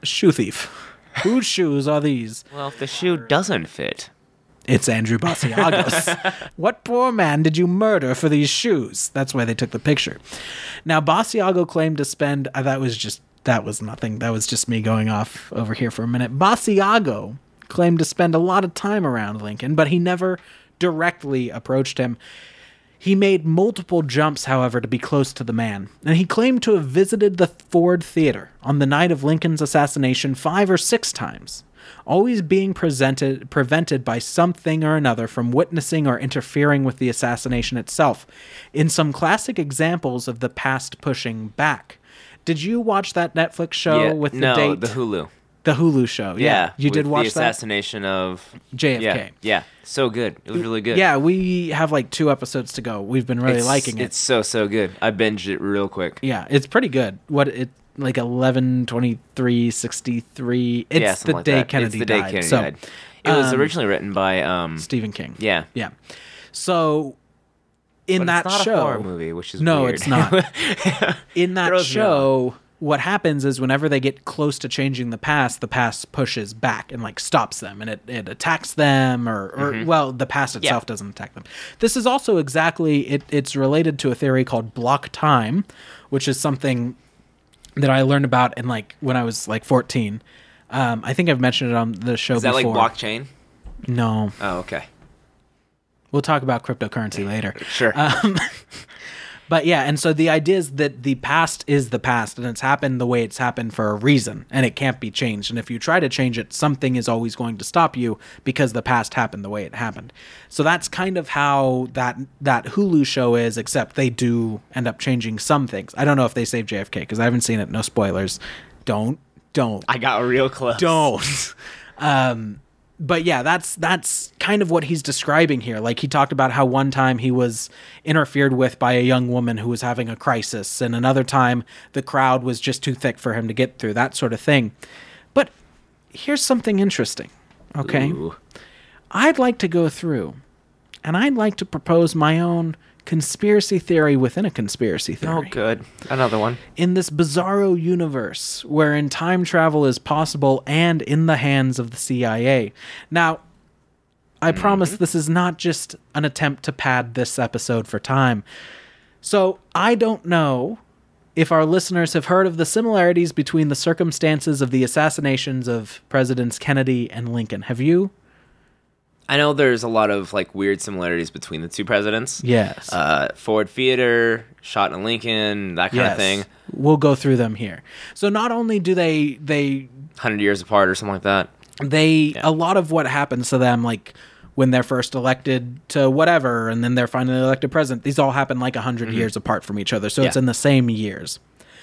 shoe thief. Whose shoes are these? Well, if the shoe doesn't fit. It's Andrew Basiagos. What poor man did you murder for these shoes? That's why they took the picture. Now, Basiago claimed to spend... Uh, that was just... That was nothing. That was just me going off over here for a minute. Basiago claimed to spend a lot of time around Lincoln, but he never directly approached him. He made multiple jumps, however, to be close to the man, and he claimed to have visited the Ford Theater on the night of Lincoln's assassination five or six times, always being presented, prevented by something or another from witnessing or interfering with the assassination itself, in some classic examples of the past pushing back. Did you watch that Netflix show Yeah, with the no, date? the Hulu. The Hulu show, yeah. Yeah, you did with watch the that? assassination of J F K. Yeah, yeah, so good. It was really good. Yeah, we have like two episodes to go. We've been really it's, liking it. It's so so good. I binged it real quick. Yeah, it's pretty good. What it like eleven twenty-three sixty-three. It's yeah, the like day that. Kennedy it's the day died. Kennedy so, died. It was um, originally written by um, Stephen King. Yeah, Yeah. So in but that it's not show, a horror movie, which is no, weird. it's not. In that Throws me show, what happens is whenever they get close to changing the past, the past pushes back and like stops them, and it, it attacks them, or, or Mm-hmm. well, the past itself doesn't attack them. This is also exactly it. It's related to a theory called block time, which is something that I learned about in like when I was like fourteen. Um, I think I've mentioned it on the show Is that before. like blockchain? No, Oh, okay. we'll talk about cryptocurrency later. Sure. Um, but yeah, and so the idea is that the past is the past, and it's happened the way it's happened for a reason, and it can't be changed. And if you try to change it, something is always going to stop you because the past happened the way it happened. So that's kind of how that that Hulu show is, except they do end up changing some things. I don't know if they save J F K because I haven't seen it. No spoilers. Don't, don't. I got real close. Don't. Um, but yeah, that's that's kind of what he's describing here. Like he talked about how one time he was interfered with by a young woman who was having a crisis, and another time the crowd was just too thick for him to get through, that sort of thing. But here's something interesting, okay? Ooh. I'd like to go through, and I'd like to propose my own conspiracy theory within a conspiracy theory. Oh, good. Another one. In this bizarro universe wherein time travel is possible and in the hands of the C I A. Now, I promise this is not just an attempt to pad this episode for time. So, I don't know if our listeners have heard of the similarities between the circumstances of the assassinations of Presidents Kennedy and Lincoln. Have you? I know there's a lot of like weird similarities between the two presidents. Yes. Uh, Ford Theater, shot in Lincoln, that kind yes. of thing. We'll go through them here. So not only do they they Hundred years apart or something like that. they a lot of what happens to them, like when they're first elected to whatever, and then they're finally elected president, these all happen like a hundred Mm-hmm. years apart from each other. So it's Yeah. in the same years.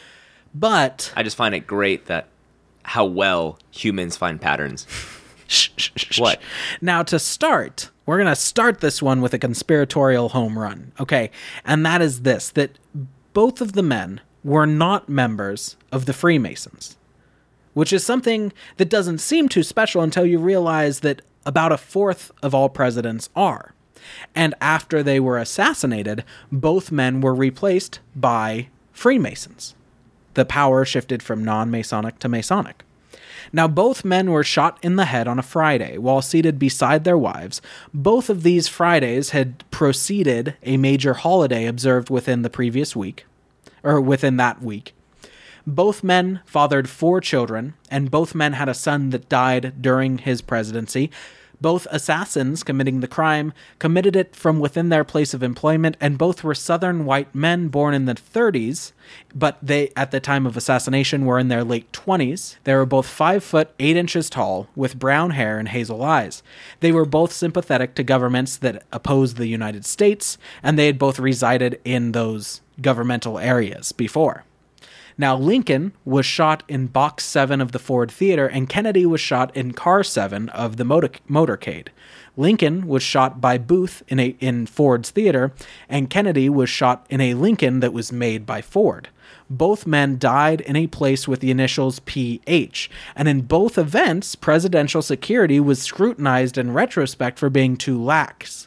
But I just find it great that how well humans find patterns. Shh, shh, shh, shh. What? Now, to start, we're going to start this one with a conspiratorial home run, okay? And that is this, that both of the men were not members of the Freemasons, which is something that doesn't seem too special until you realize that about a fourth of all presidents are. And after they were assassinated, both men were replaced by Freemasons. The power shifted from non-Masonic to Masonic. Now, both men were shot in the head on a Friday while seated beside their wives. Both of these Fridays had preceded a major holiday observed within the previous week, or within that week. Both men fathered four children, and both men had a son that died during his presidency. Both assassins committing the crime committed it from within their place of employment, and both were Southern white men born in the thirties, but they, at the time of assassination, were in their late twenties. They were both five foot eight inches tall, with brown hair and hazel eyes. They were both sympathetic to governments that opposed the United States, and they had both resided in those governmental areas before. Now, Lincoln was shot in Box seven of the Ford Theater, and Kennedy was shot in Car seven of the motor- motorcade. Lincoln was shot by Booth in a in Ford's theater, and Kennedy was shot in a Lincoln that was made by Ford. Both men died in a place with the initials P H, and in both events, presidential security was scrutinized in retrospect for being too lax.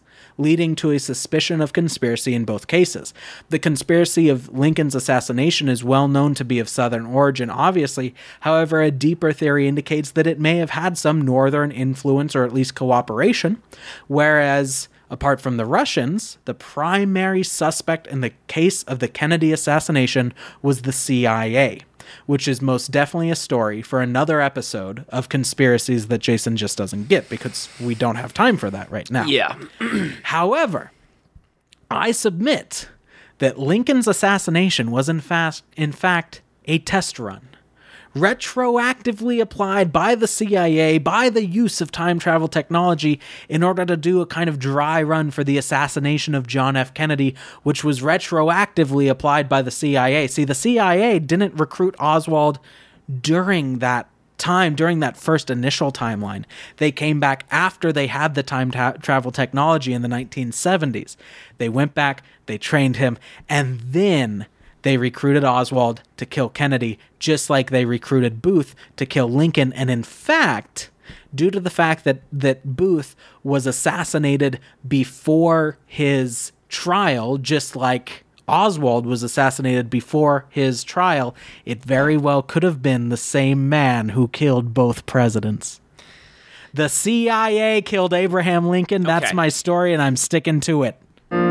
leading to a suspicion of conspiracy in both cases. The conspiracy of Lincoln's assassination is well known to be of Southern origin, obviously. However, a deeper theory indicates that it may have had some Northern influence or at least cooperation, whereas apart from the Russians, the primary suspect in the case of the Kennedy assassination was the C I A, which is most definitely a story for another episode of conspiracies that Jason just doesn't get because we don't have time for that right now. Yeah. However, I submit that Lincoln's assassination was in fact, in fact a test run, retroactively applied by the C I A by the use of time travel technology in order to do a kind of dry run for the assassination of John F. Kennedy, which was retroactively applied by the C I A. See, the C I A didn't recruit Oswald during that time, during that first initial timeline. They came back after they had the time ta- travel technology in the nineteen seventies. They went back, they trained him, and then they recruited Oswald to kill Kennedy, just like they recruited Booth to kill Lincoln. And in fact, due to the fact that, that Booth was assassinated before his trial, just like Oswald was assassinated before his trial, it very well could have been the same man who killed both presidents. The C I A killed Abraham Lincoln. That's Okay. my story, and I'm sticking to it.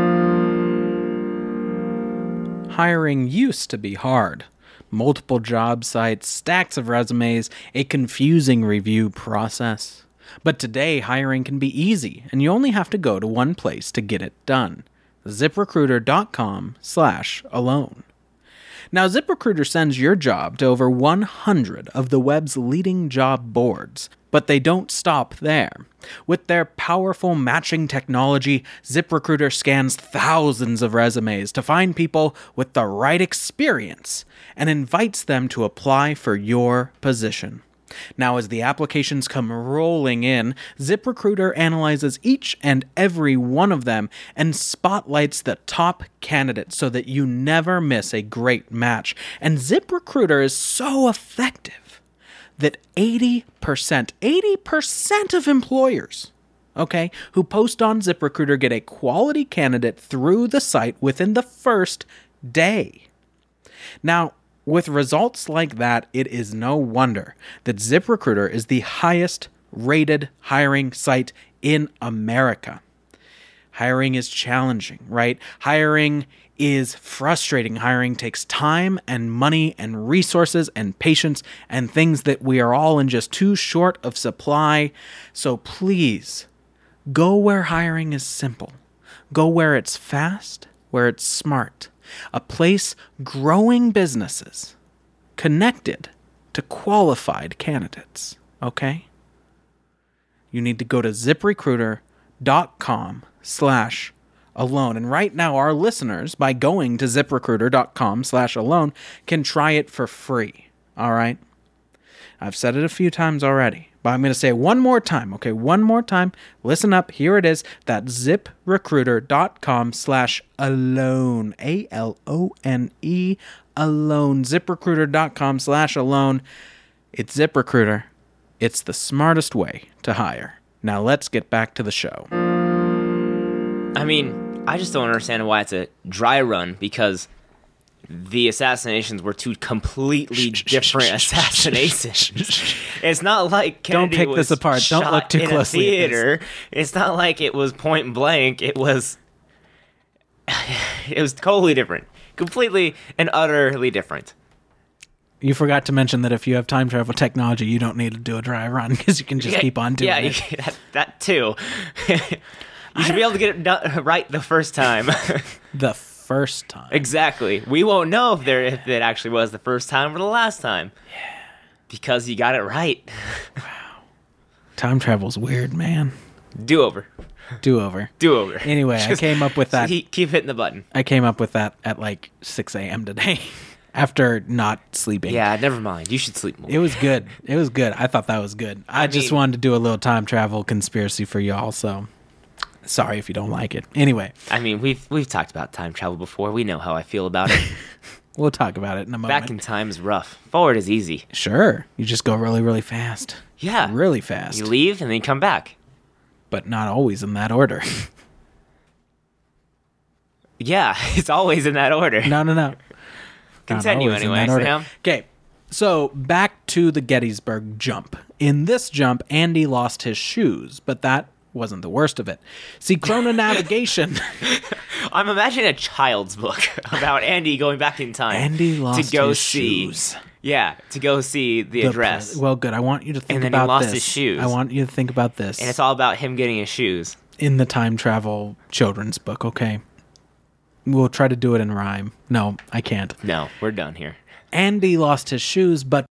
Hiring used to be hard. Multiple job sites, stacks of resumes, a confusing review process. But today, hiring can be easy, and you only have to go to one place to get it done. ZipRecruiter.com slash alone. Now, ZipRecruiter sends your job to over one hundred of the web's leading job boards, but they don't stop there. With their powerful matching technology, ZipRecruiter scans thousands of resumes to find people with the right experience and invites them to apply for your position. Now, as the applications come rolling in, ZipRecruiter analyzes each and every one of them and spotlights the top candidates so that you never miss a great match. And ZipRecruiter is so effective that eighty percent, eighty percent of employers, okay, who post on ZipRecruiter get a quality candidate through the site within the first day. Now, with results like that, it is no wonder that ZipRecruiter is the highest rated hiring site in America. Hiring is challenging, right? Hiring is frustrating. Hiring takes time and money and resources and patience and things that we are all in just too short of supply. So please, go where hiring is simple. Go where it's fast, where it's smart. A place growing businesses connected to qualified candidates, okay? You need to go to ZipRecruiter.com slash alone. And right now, our listeners, by going to ZipRecruiter.com slash alone, can try it for free, all right? I've said it a few times already, but I'm going to say it one more time, okay? One more time. Listen up. Here it is. That's ZipRecruiter.com slash alone. A L O N E, alone. ZipRecruiter.com slash alone. It's ZipRecruiter. It's the smartest way to hire. Now let's get back to the show. I mean, I just don't understand why it's a dry run, because the assassinations were two completely different assassinations. It's not like Kennedy Don't pick was this apart. Don't shot look too in closely a at this. theater. It's not like it was point blank. It was. It was totally different, completely and utterly different. You forgot to mention that if you have time travel technology, you don't need to do a dry run because you can just Yeah, keep on doing yeah, it. you- that, that too. You should be able to get it done right the first time. The first time. Exactly. We won't know if there if it actually was the first time or the last time. Yeah. Because you got it right. Time travel's weird, man. Do over. Do over. Do over. Anyway, I came up with that. Keep, keep hitting the button. I came up with that at like six a.m. today after not sleeping. Yeah, never mind. You should sleep more. It was good. It was good. I thought that was good. I, I just mean- wanted to do a little time travel conspiracy for y'all, so sorry if you don't like it. Anyway, I mean, we've we've talked about time travel before. We know how I feel about it. we'll talk about it in a moment. Back in time is rough. Forward is easy. Sure. You just go really, really fast. Yeah. Really fast. You leave and then you come back. But not always in that order. Yeah, it's always in that order. No, no, no. Continue anyway, Sam. Okay, so back to the Gettysburg jump. In this jump, Andy lost his shoes, but that wasn't the worst of it. See, chrononavigation... I'm imagining a child's book about Andy going back in time. Andy lost to go his see, shoes. Yeah, to go see the, The address. pre- well, good. I want you to think And then about he lost this. his shoes. I want you to think about this. And it's all about him getting his shoes. In the time travel children's book, okay? We'll try to do it in rhyme. No, I can't. No, we're done here. Andy lost his shoes, but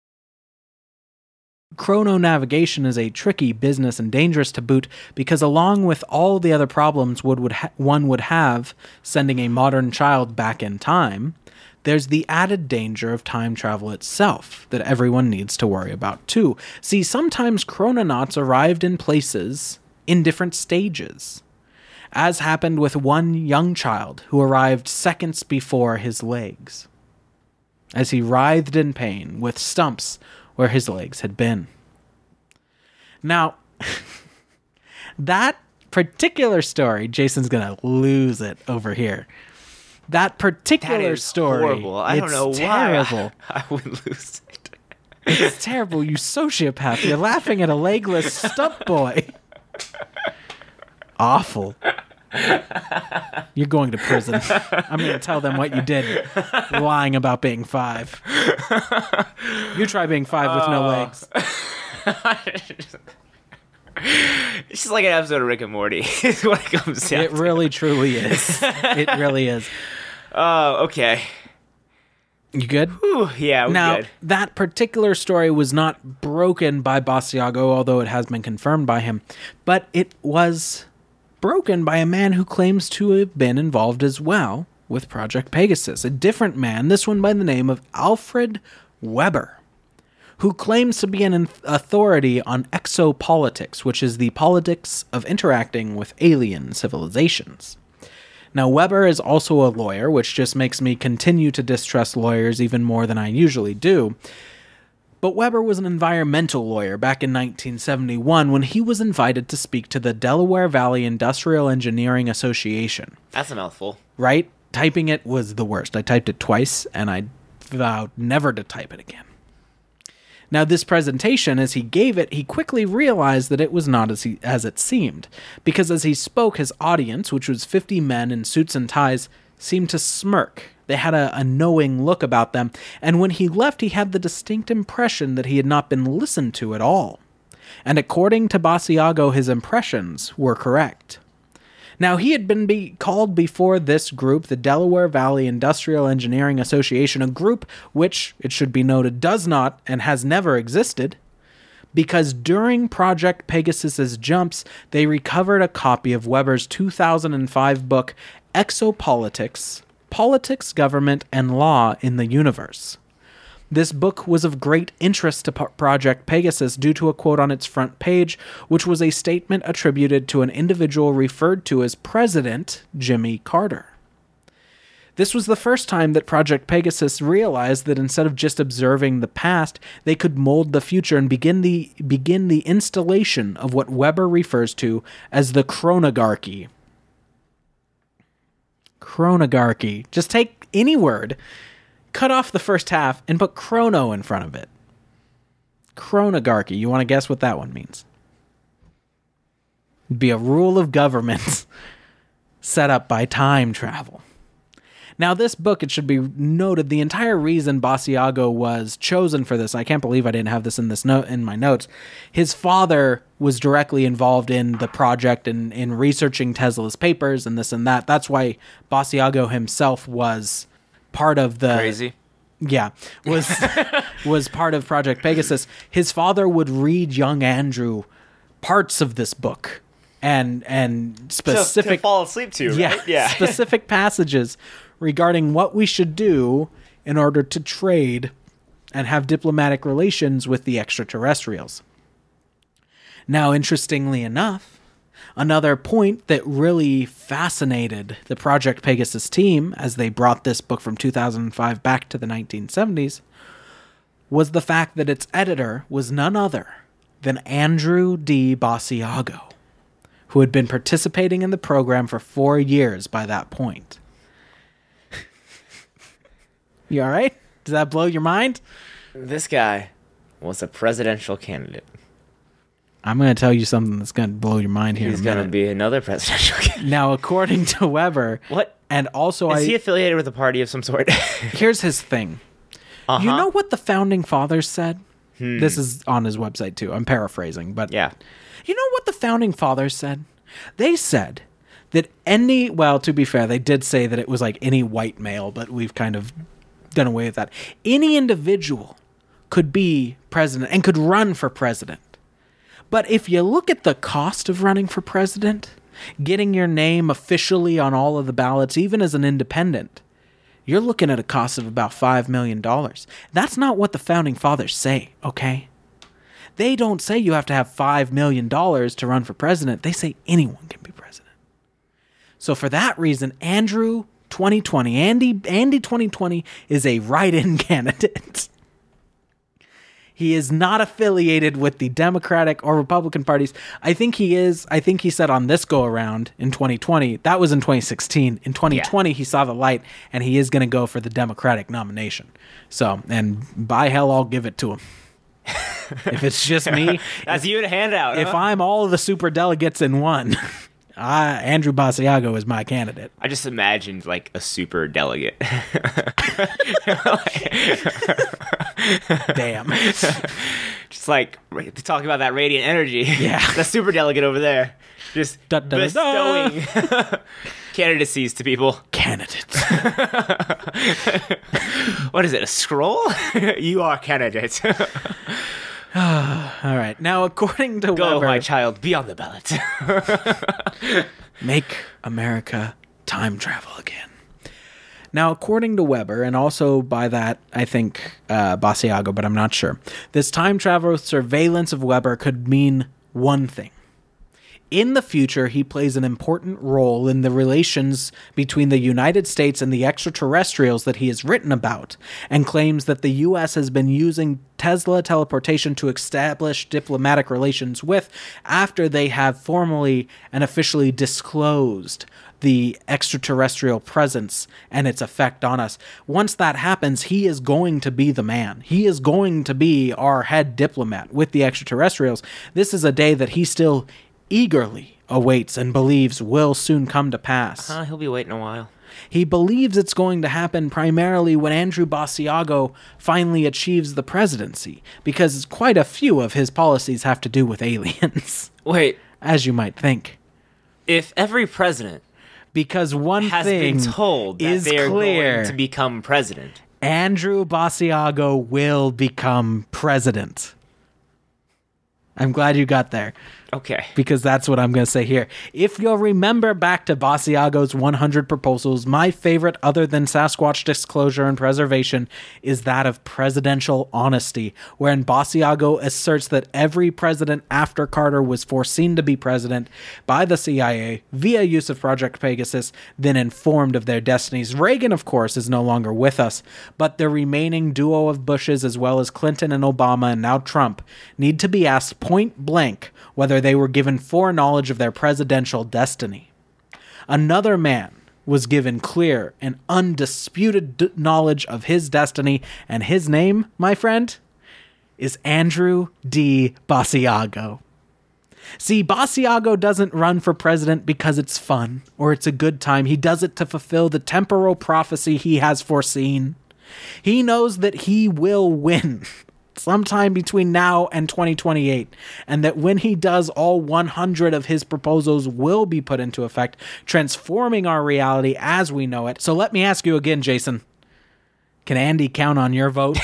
chrononavigation is a tricky business and dangerous to boot because along with all the other problems would, would ha- one would have sending a modern child back in time, there's the added danger of time travel itself that everyone needs to worry about too. See, sometimes chrononauts arrived in places in different stages, as happened with one young child who arrived seconds before his legs, as he writhed in pain with stumps where his legs had been. Now, that particular story, Jason's going to lose it over here. That particular That is story, horrible. I don't it's know terrible. why I, I would lose it. It's terrible, you sociopath. You're laughing at a legless stump boy. Awful. You're going to prison. I'm going to tell them what you did, lying about being five. You try being five with no legs. It's just like an episode of Rick and Morty. Is what it comes down It to. really, truly is. It really is. Oh, okay. You good? Whew, yeah, we're Now, good. that particular story was not broken by Basiago, although it has been confirmed by him, but it was broken by a man who claims to have been involved as well with Project Pegasus. A different man, this one by the name of Alfred Weber, who claims to be an authority on exopolitics, which is the politics of interacting with alien civilizations. Now, Weber is also a lawyer, which just makes me continue to distrust lawyers even more than I usually do. But Weber was an environmental lawyer back in nineteen seventy-one when he was invited to speak to the Delaware Valley Industrial Engineering Association. That's a mouthful. Right? Typing it was the worst. I typed it twice, and I vowed never to type it again. Now, this presentation, as he gave it, he quickly realized that it was not as he, as it seemed, because as he spoke, his audience, which was fifty men in suits and ties, seemed to smirk. They had a, a knowing look about them, and when he left, he had the distinct impression that he had not been listened to at all. And according to Basiago, his impressions were correct. Now, he had been be called before this group, the Delaware Valley Industrial Engineering Association, a group which, it should be noted, does not and has never existed, because during Project Pegasus's jumps, they recovered a copy of Weber's two thousand five book, Exopolitics, Politics, Government, and Law in the Universe. This book was of great interest to Project Pegasus due to a quote on its front page, which was a statement attributed to an individual referred to as President Jimmy Carter. This was the first time that Project Pegasus realized that instead of just observing the past, they could mold the future and begin the begin the installation of what Weber refers to as the chronogarchy. Chronogarchy. Just take any word, cut off the first half, and put chrono in front of it. Chronogarchy. You want to guess what that one means? It'd be a rule of government set up by time travel. Now, this book, it should be noted, the entire reason Basiago was chosen for this, I can't believe I didn't have this in this note in my notes. His father was directly involved in the project and in researching Tesla's papers and this and that. That's why Basiago himself was part of the Crazy. Yeah, was was part of Project Pegasus. His father would read young Andrew parts of this book and and specific to, to fall asleep to, right? yeah, Yeah. specific passages regarding what we should do in order to trade and have diplomatic relations with the extraterrestrials. Now, interestingly enough, another point that really fascinated the Project Pegasus team as they brought this book from two thousand five back to the nineteen seventies was the fact that its editor was none other than Andrew D. Basiago, who had been participating in the program for four years by that point. You all right? Does that blow your mind? This guy was a presidential candidate. I'm going to tell you something that's going to blow your mind here. He's in a going to minute. be another presidential candidate. Now, according to Weber, What? and also Is I, he affiliated with a party of some sort? here's his thing. Uh-huh. You know what the founding fathers said? Hmm. This is on his website too. I'm paraphrasing, but Yeah. You know what the founding fathers said? They said that any, well, to be fair, they did say that it was like any white male, but we've kind of done away with that. Any individual could be president and could run for president. But if you look at the cost of running for president, getting your name officially on all of the ballots, even as an independent, you're looking at a cost of about five million dollars. That's not what the founding fathers say, okay? They don't say you have to have five million dollars to run for president. They say anyone can be president. So for that reason, Andrew twenty twenty, Andy, Andy twenty twenty is a write-in candidate. He is not affiliated with the Democratic or Republican parties. I think he is. I think he said on this go around in twenty twenty, that was in twenty sixteen. In twenty twenty, yeah. He saw the light and he is going to go for the Democratic nomination. So, and by hell, I'll give it to him. If it's just me. That's if, you to hand out. If huh? I'm all of the super delegates in one, I, Andrew Basiago is my candidate. I just imagined like a super delegate. Damn. Just like talking about that radiant energy. Yeah. The super delegate over there. Just da, da, bestowing da. candidacies to people. Candidates. What is it, a scroll? You are candidate. All right. Now, according to Go, Weber, my child, be on the ballot. Make America time travel again. Now, according to Weber, and also by that, I think uh, Basiago, but I'm not sure, this time travel surveillance of Weber could mean one thing. In the future, he plays an important role in the relations between the United States and the extraterrestrials that he has written about, and claims that the U S has been using Tesla teleportation to establish diplomatic relations with after they have formally and officially disclosed the extraterrestrial presence and its effect on us. Once that happens, he is going to be the man. He is going to be our head diplomat with the extraterrestrials. This is a day that he still eagerly awaits and believes will soon come to pass. Uh, he'll be waiting a while. He believes it's going to happen primarily when Andrew Basiago finally achieves the presidency, because quite a few of his policies have to do with aliens. Wait. As you might think. If every president because one has thing been told that is they are clear, going to become president, Andrew Basiago will become president. I'm glad you got there. Okay. Because that's what I'm going to say here. If you'll remember back to Basiago's one hundred proposals, my favorite other than Sasquatch disclosure and preservation is that of presidential honesty, wherein Basiago asserts that every president after Carter was foreseen to be president by the C I A via use of Project Pegasus, then informed of their destinies. Reagan, of course, is no longer with us, but the remaining duo of Bushes, as well as Clinton and Obama and now Trump, need to be asked point blank whether they were given foreknowledge of their presidential destiny. Another man was given clear and undisputed d- knowledge of his destiny, and his name, my friend, is Andrew D. Basiago. See, Basiago doesn't run for president because it's fun or it's a good time. He does it to fulfill the temporal prophecy he has foreseen. He knows that he will win sometime between now and twenty twenty-eight, and that when he does, all one hundred of his proposals will be put into effect, transforming our reality as we know it. So let me ask you again, Jason, can Andy count on your vote?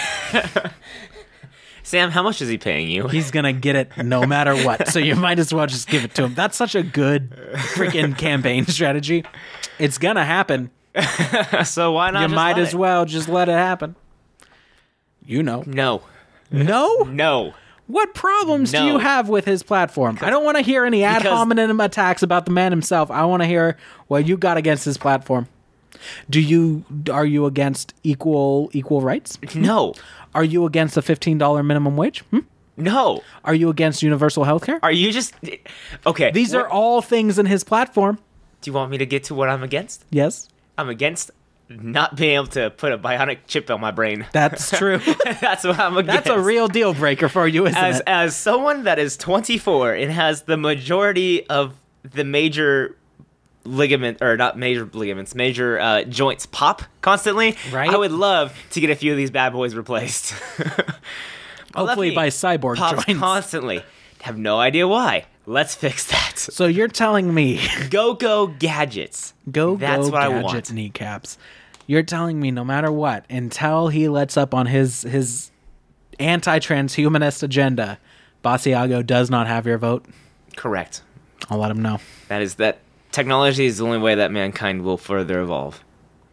Sam, how much is he paying you? He's gonna get it no matter what, so you might as well just give it to him. That's such a good freaking campaign strategy. It's gonna happen. So why not You just might let as it? well just let it happen. You know. No. No? No. What problems do No. you have with his platform? I don't want to hear any ad Because- hominem attacks about the man himself. I want to hear what you got against his platform. Do you are you against equal equal rights? No. Are you against a fifteen dollars minimum wage? Hmm? No. Are you against universal health care? Are you just... Okay. These what- are all things in his platform. Do you want me to get to what I'm against? Yes. I'm against not being able to put a bionic chip on my brain. That's true. That's what I'm against. That's a real deal breaker for you, isn't as it? as someone that is twenty-four and has the majority of the major ligament or not major ligaments, major uh, joints pop constantly. Right. I would love to get a few of these bad boys replaced. Hopefully by cyborg pops joints. constantly. Have no idea why. Let's fix that. So you're telling me, Go go gadgets. go That's go what I gadget want. kneecaps. You're telling me no matter what, until he lets up on his his anti-transhumanist agenda, Basiago does not have your vote. Correct. I'll let him know. That is that technology is the only way that mankind will further evolve.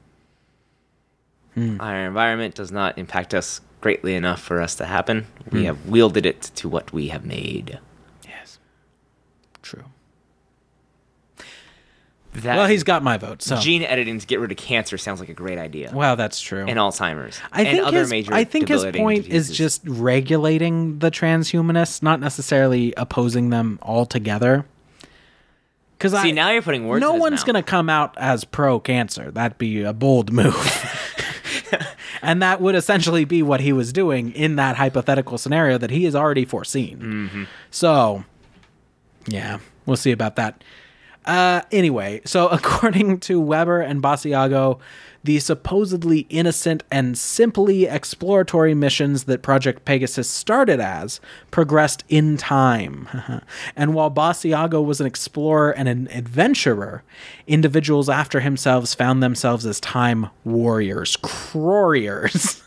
Hmm. Our environment does not impact us greatly enough for us to happen. We Hmm. have wielded it to what we have made. Yes. True. That Well, he's got my vote. So gene editing to get rid of cancer sounds like a great idea. well, that's true. And Alzheimer's. I think and other his, major I think his debilitating point is diseases. just regulating the transhumanists, not necessarily opposing them altogether. Because See, I now you're putting words no in his one's mouth. going to come out as pro-cancer. That'd be a bold move. And that would essentially be what he was doing in that hypothetical scenario that he has already foreseen. Mm-hmm. So, yeah, we'll see about that. Uh, anyway, so according to Weber and Basiago, the supposedly innocent and simply exploratory missions that Project Pegasus started as progressed in time. And while Basiago was an explorer and an adventurer, individuals after himself found themselves as time warriors, croriers,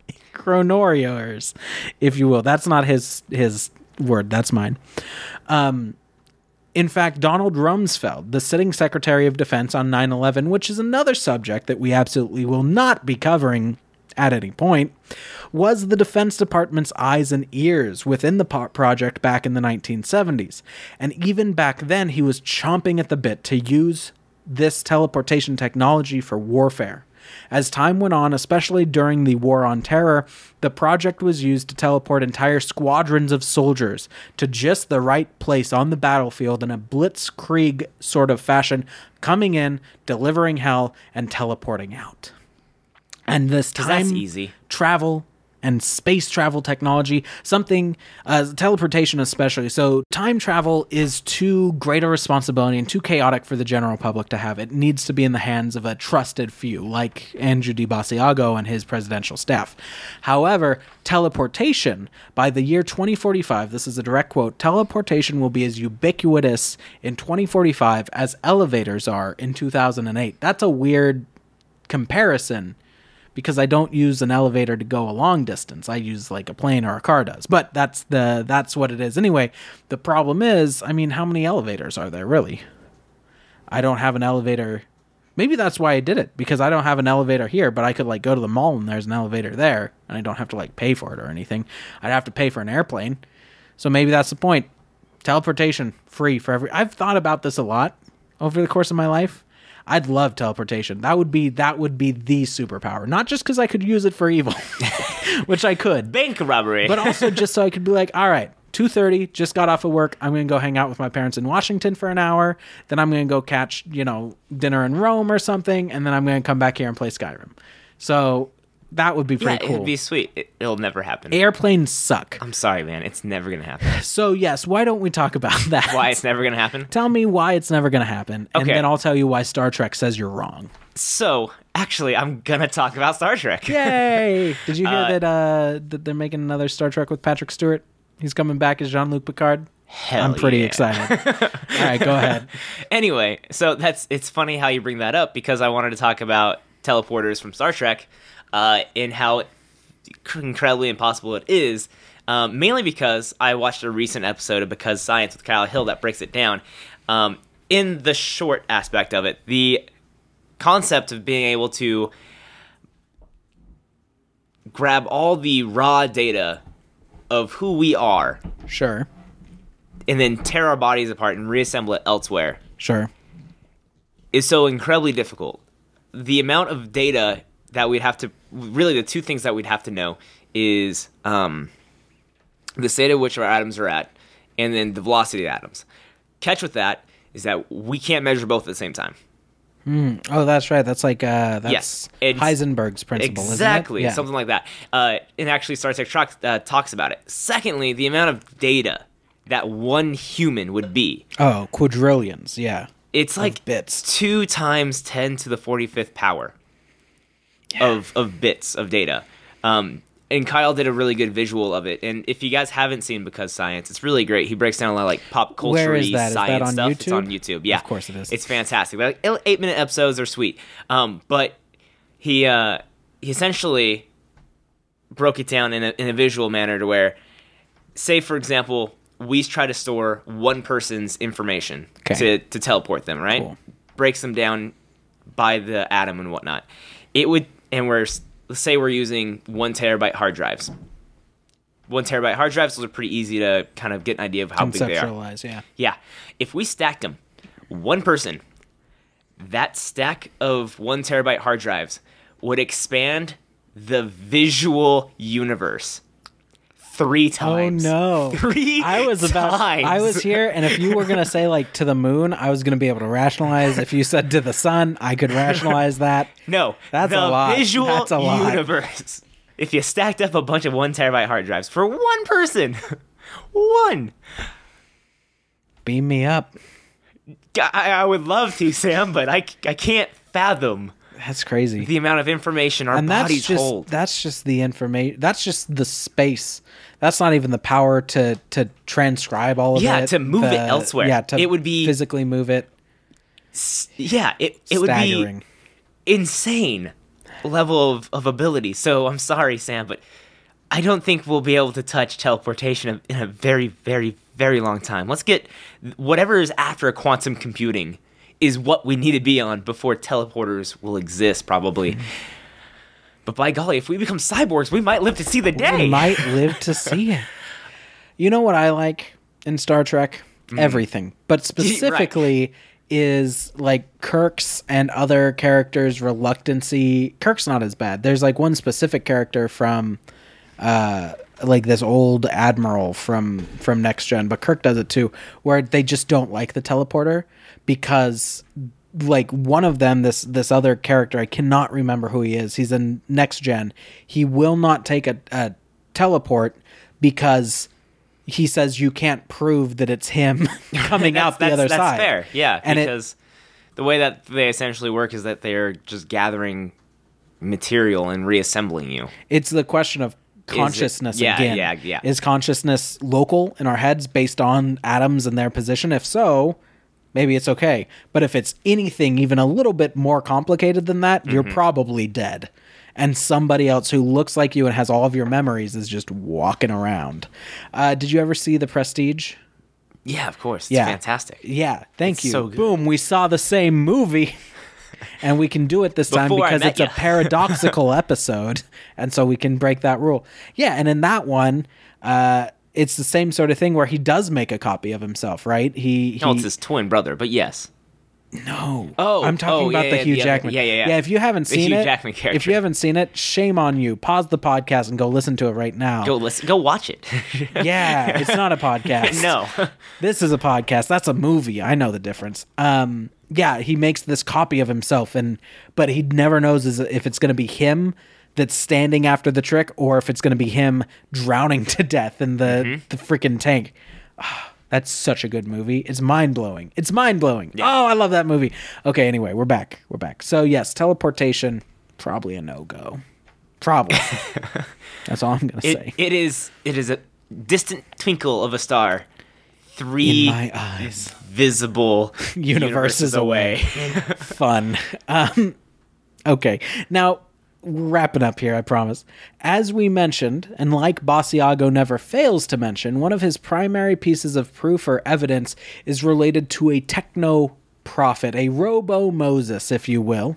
chronoriers, if you will. That's not his his word, that's mine. Um, In fact, Donald Rumsfeld, the sitting Secretary of Defense on nine eleven, which is another subject that we absolutely will not be covering at any point, was the Defense Department's eyes and ears within the po- project back in the nineteen seventies. And even back then, he was chomping at the bit to use this teleportation technology for warfare. As time went on, especially during the War on Terror, the project was used to teleport entire squadrons of soldiers to just the right place on the battlefield in a blitzkrieg sort of fashion, coming in, delivering hell, and teleporting out. And this 'Cause time that's easy. travel and space travel technology, something, uh, teleportation especially. So time travel is too great a responsibility and too chaotic for the general public to have. It needs to be in the hands of a trusted few, like Andrew D. Basiago and his presidential staff. However, teleportation, by the year twenty forty-five, this is a direct quote, teleportation will be as ubiquitous in twenty forty-five as elevators are in two thousand eight. That's a weird comparison, because I don't use an elevator to go a long distance. I use like a plane or a car does. But that's the that's what it is. Anyway, the problem is, I mean, how many elevators are there really? I don't have an elevator. Maybe that's why I did it, because I don't have an elevator here, but I could like go to the mall and there's an elevator there, and I don't have to like pay for it or anything. I'd have to pay for an airplane. So maybe that's the point. Teleportation, free for every... I've thought about this a lot over the course of my life. I'd love teleportation. That would be that would be the superpower. Not just because I could use it for evil, which I could, Bank robbery. but also just so I could be like, all right, two thirty, just got off of work. I'm going to go hang out with my parents in Washington for an hour. Then I'm going to go catch, you know, dinner in Rome or something. And then I'm going to come back here and play Skyrim. So that would be yeah, pretty cool. it'd be sweet. It, it'll never happen. Airplanes suck. I'm sorry, man. It's never going to happen. So yes, why don't we talk about that? Why it's never going to happen? Tell me why it's never going to happen. And Okay. then I'll tell you why Star Trek says you're wrong. So, actually, I'm going to talk about Star Trek. Yay! Did you hear Uh, that uh, that they're making another Star Trek with Patrick Stewart? He's coming back as Jean-Luc Picard. Hell I'm pretty yeah. excited. All right, go ahead. Anyway, so that's it's funny how you bring that up, because I wanted to talk about teleporters from Star Trek uh, and how incredibly impossible it is, um, mainly because I watched a recent episode of Because Science with Kyle Hill that breaks it down. Um, in the short aspect of it, the concept of being able to grab all the raw data of who we are Sure, and then tear our bodies apart and reassemble it elsewhere sure. is so incredibly difficult. The amount of data that we'd have to, really the two things that we'd have to know is um, the state at which our atoms are at, and then the velocity of atoms. Catch with that is that we can't measure both at the same time. Oh, that's right. That's like uh, that's Yes, it's- Heisenberg's principle, Exactly, isn't it? Yeah. something like that. Uh, and actually, Star Trek talks, uh, talks about it. Secondly, the amount of data that one human would be. Oh, quadrillions. Yeah. It's like bits. two times ten to the forty-fifth power of of bits of data. Um, and Kyle did a really good visual of it. And if you guys haven't seen Because Science, it's really great. He breaks down a lot of like pop culture Where is that? Is science that on stuff. It's YouTube? on YouTube. Yeah, Of course it is. It's fantastic. Like eight minute episodes are sweet. Um, but he uh, he essentially broke it down in a in a visual manner to where, say for example, we try to store one person's information Okay. to to teleport them, right? Cool. Breaks them down by the atom and whatnot. It would, and we're let's say we're using one terabyte hard drives. One terabyte hard drives, those are pretty easy to kind of get an idea of how big they are. Conceptualize, yeah. Yeah, if we stacked them, one person, that stack of one terabyte hard drives would expand the visual universe three times. Oh no! Three I was about. times. I was here, and if you were gonna say like to the moon, I was gonna be able to rationalize. If you said to the sun, I could rationalize that. No, That's the a lot. visual That's a lot. universe. If you stacked up a bunch of one terabyte hard drives for one person, one, Beam me up. I, I would love to, Sam, but I, I can't fathom That's crazy. the amount of information our and that's bodies just hold. that's just the information. That's just the space. That's not even the power to to transcribe all of Yeah, it. to move it the- elsewhere. Yeah, to It would be- physically move it. Yeah, it it would be Staggering. insane level of, of ability. So I'm sorry, Sam, but I don't think we'll be able to touch teleportation in a very, very, very long time. Let's get whatever is after quantum computing is what we need to be on before teleporters will exist, probably. But by golly, if we become cyborgs, we might live to see the day. We might live to see it. You know what I like in Star Trek? Everything. But specifically is like Kirk's and other characters' reluctancy. Kirk's not as bad. There's like one specific character from uh like this old admiral from from Next Gen, but Kirk does it too, where they just don't like the teleporter because like one of them, this this other character, I cannot remember who he is. He's in Next Gen. He will not take a, a teleport because he says you can't prove that it's him coming That's- out the that's- other that's side. fair, yeah, And it- because the way that they essentially work is that they're just gathering material and reassembling you. It's the question of consciousness yeah, again. yeah, yeah. Is consciousness local in our heads based on atoms and their position? If so, maybe it's okay. But if it's anything even a little bit more complicated than that, you're Mm-hmm. probably dead. And somebody else who looks like you and has all of your memories is just walking around. Uh, did you ever see The Prestige? Yeah, of course. It's Yeah. fantastic. Yeah, thank It's you. so good. Boom, we saw the same movie. And we can do it this time Before I because met it's a ya. paradoxical episode. And so we can break that rule. Yeah, and in that one, uh, it's the same sort of thing where he does make a copy of himself, right? He, he No, it's his twin brother, but yes. No. Oh, I'm talking oh, about yeah, the yeah, Hugh the other- Jackman. yeah, yeah, yeah. Yeah, if you haven't The seen Hugh it, Jackman if character. you haven't seen it, shame on you. Pause the podcast and go listen to it right now. Go listen. Go watch it. Yeah, it's not a podcast. No. This is a podcast. That's a movie. I know the difference. Um, yeah, he makes this copy of himself, and but he never knows is if it's going to be him that's standing after the trick, or if it's going to be him drowning to death in the Mm-hmm. the freaking tank. Ah, that's such a good movie. It's mind blowing. It's mind blowing. Oh, I love that movie. Okay, anyway, we're back. We're back. So yes, teleportation probably a no go. Probably. That's all I'm going to It, say. it is. It is a distant twinkle of a star, three In my eyes. visible Universes away. Fun. Um, okay. Now, we're wrapping up here, I promise. As we mentioned, and like Basiago never fails to mention, one of his primary pieces of proof or evidence is related to a techno prophet, a robo Moses, if you will.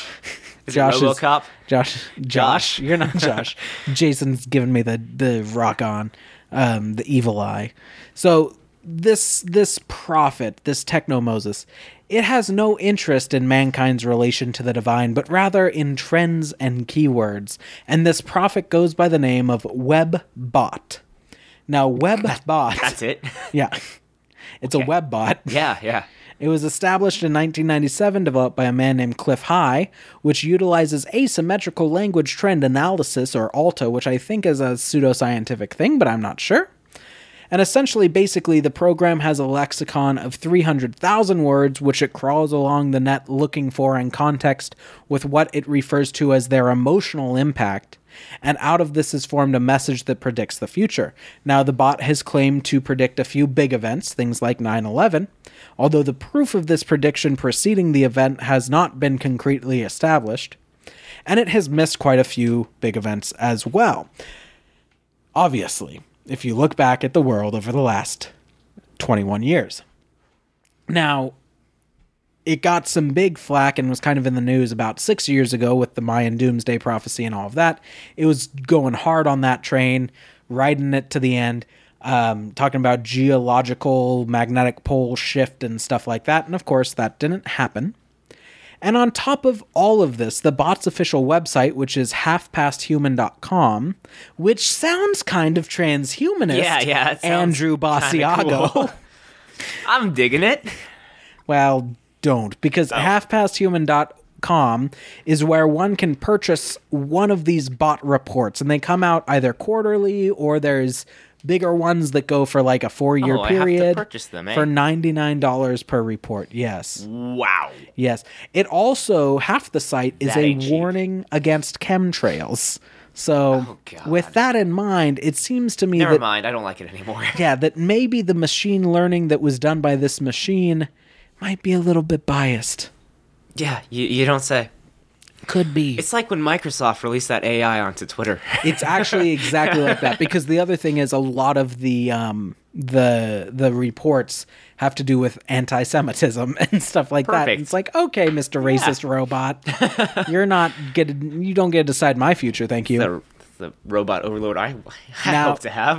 Is Josh it is- RoboCop? Josh, Josh, you're not Josh. Jason's giving me the the rock on, um, the evil eye. So this this prophet, this techno Moses, it has no interest in mankind's relation to the divine, but rather in trends and keywords. And this prophet goes by the name of Webbot. Now, Webbot, That's it. yeah, it's a Webbot. Yeah, yeah. It was established in nineteen ninety-seven, developed by a man named Cliff High, which utilizes asymmetrical language trend analysis, or ALTA, which I think is a pseudoscientific thing, but I'm not sure. And essentially, basically, the program has a lexicon of three hundred thousand words, which it crawls along the net looking for in context with what it refers to as their emotional impact. And out of this is formed a message that predicts the future. Now, the bot has claimed to predict a few big events, things like nine eleven, although the proof of this prediction preceding the event has not been concretely established. And it has missed quite a few big events as well. Obviously, if you look back at the world over the last twenty-one years. Now, it got some big flack and was kind of in the news about six years ago with the Mayan doomsday prophecy and all of that. It was going hard on that train, riding it to the end, um, talking about geological magnetic pole shift and stuff like that. And of course, that didn't happen. And on top of all of this, the bot's official website, which is half past human dot com, which sounds kind of transhumanist. Yeah, yeah. It sounds Andrew Basiago. cool. I'm digging it. Well, don't, because Oh. half past human dot com is where one can purchase one of these bot reports, and they come out either quarterly or there's bigger ones that go for like a four-year Oh, I have to period purchase them, eh? for ninety-nine dollars per report. Yes. Wow. Yes. It also, half the site is That a ain't cheap. warning against chemtrails. So Oh, God. with that in mind, it seems to me Never that, mind. I don't like it anymore. yeah, that maybe the machine learning that was done by this machine might be a little bit biased. Yeah, you, you don't say. Could be. It's like when Microsoft released that A I onto Twitter. It's actually exactly like that, because the other thing is a lot of the um, the the reports have to do with anti-Semitism and stuff like that. Perfect. And it's like, okay, Mister Racist Robot, you're not get you don't get to decide my future, thank you. the, the robot overlord I, I Now- hope to have.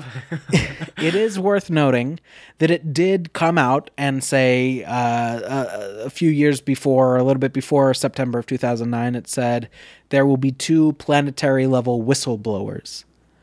It is worth noting that it did come out and say uh, a, a few years before, or a little bit before September of two thousand nine, it said there will be two planetary level whistleblowers.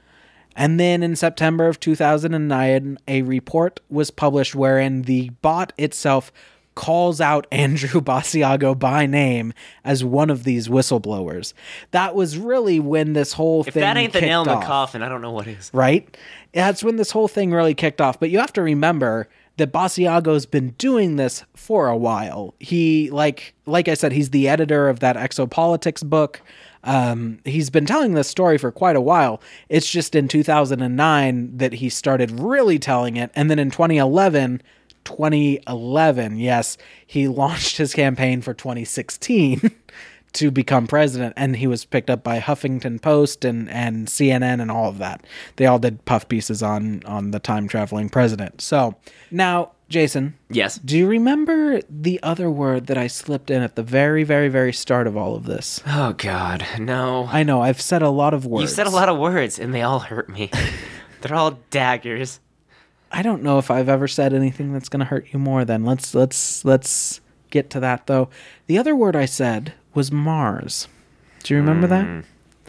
And then in September of two thousand nine, a report was published wherein the bot itself calls out Andrew Basiago by name as one of these whistleblowers. That was really when this whole If thing that ain't the kicked nail in the off. coffin, I don't know what is. Right? That's when this whole thing really kicked off. But you have to remember that Basiago's been doing this for a while. He, like like I said, he's the editor of that Exopolitics book. Um, he's been telling this story for quite a while. It's just in two thousand nine that he started really telling it. And then in twenty eleven, twenty eleven, yes, he launched his campaign for twenty sixteen to become president, and he was picked up by Huffington Post and, and C N N and all of that. They all did puff pieces on on the time-traveling president. So, now, Jason, Yes. do you remember the other word that I slipped in at the very, very, very start of all of this? Oh, God. No. I know, I've said a lot of words. You said a lot of words, and they all hurt me. They're all daggers. I don't know if I've ever said anything that's going to hurt you more than. Let's let's let's get to that though. The other word I said was Mars. Do you remember that?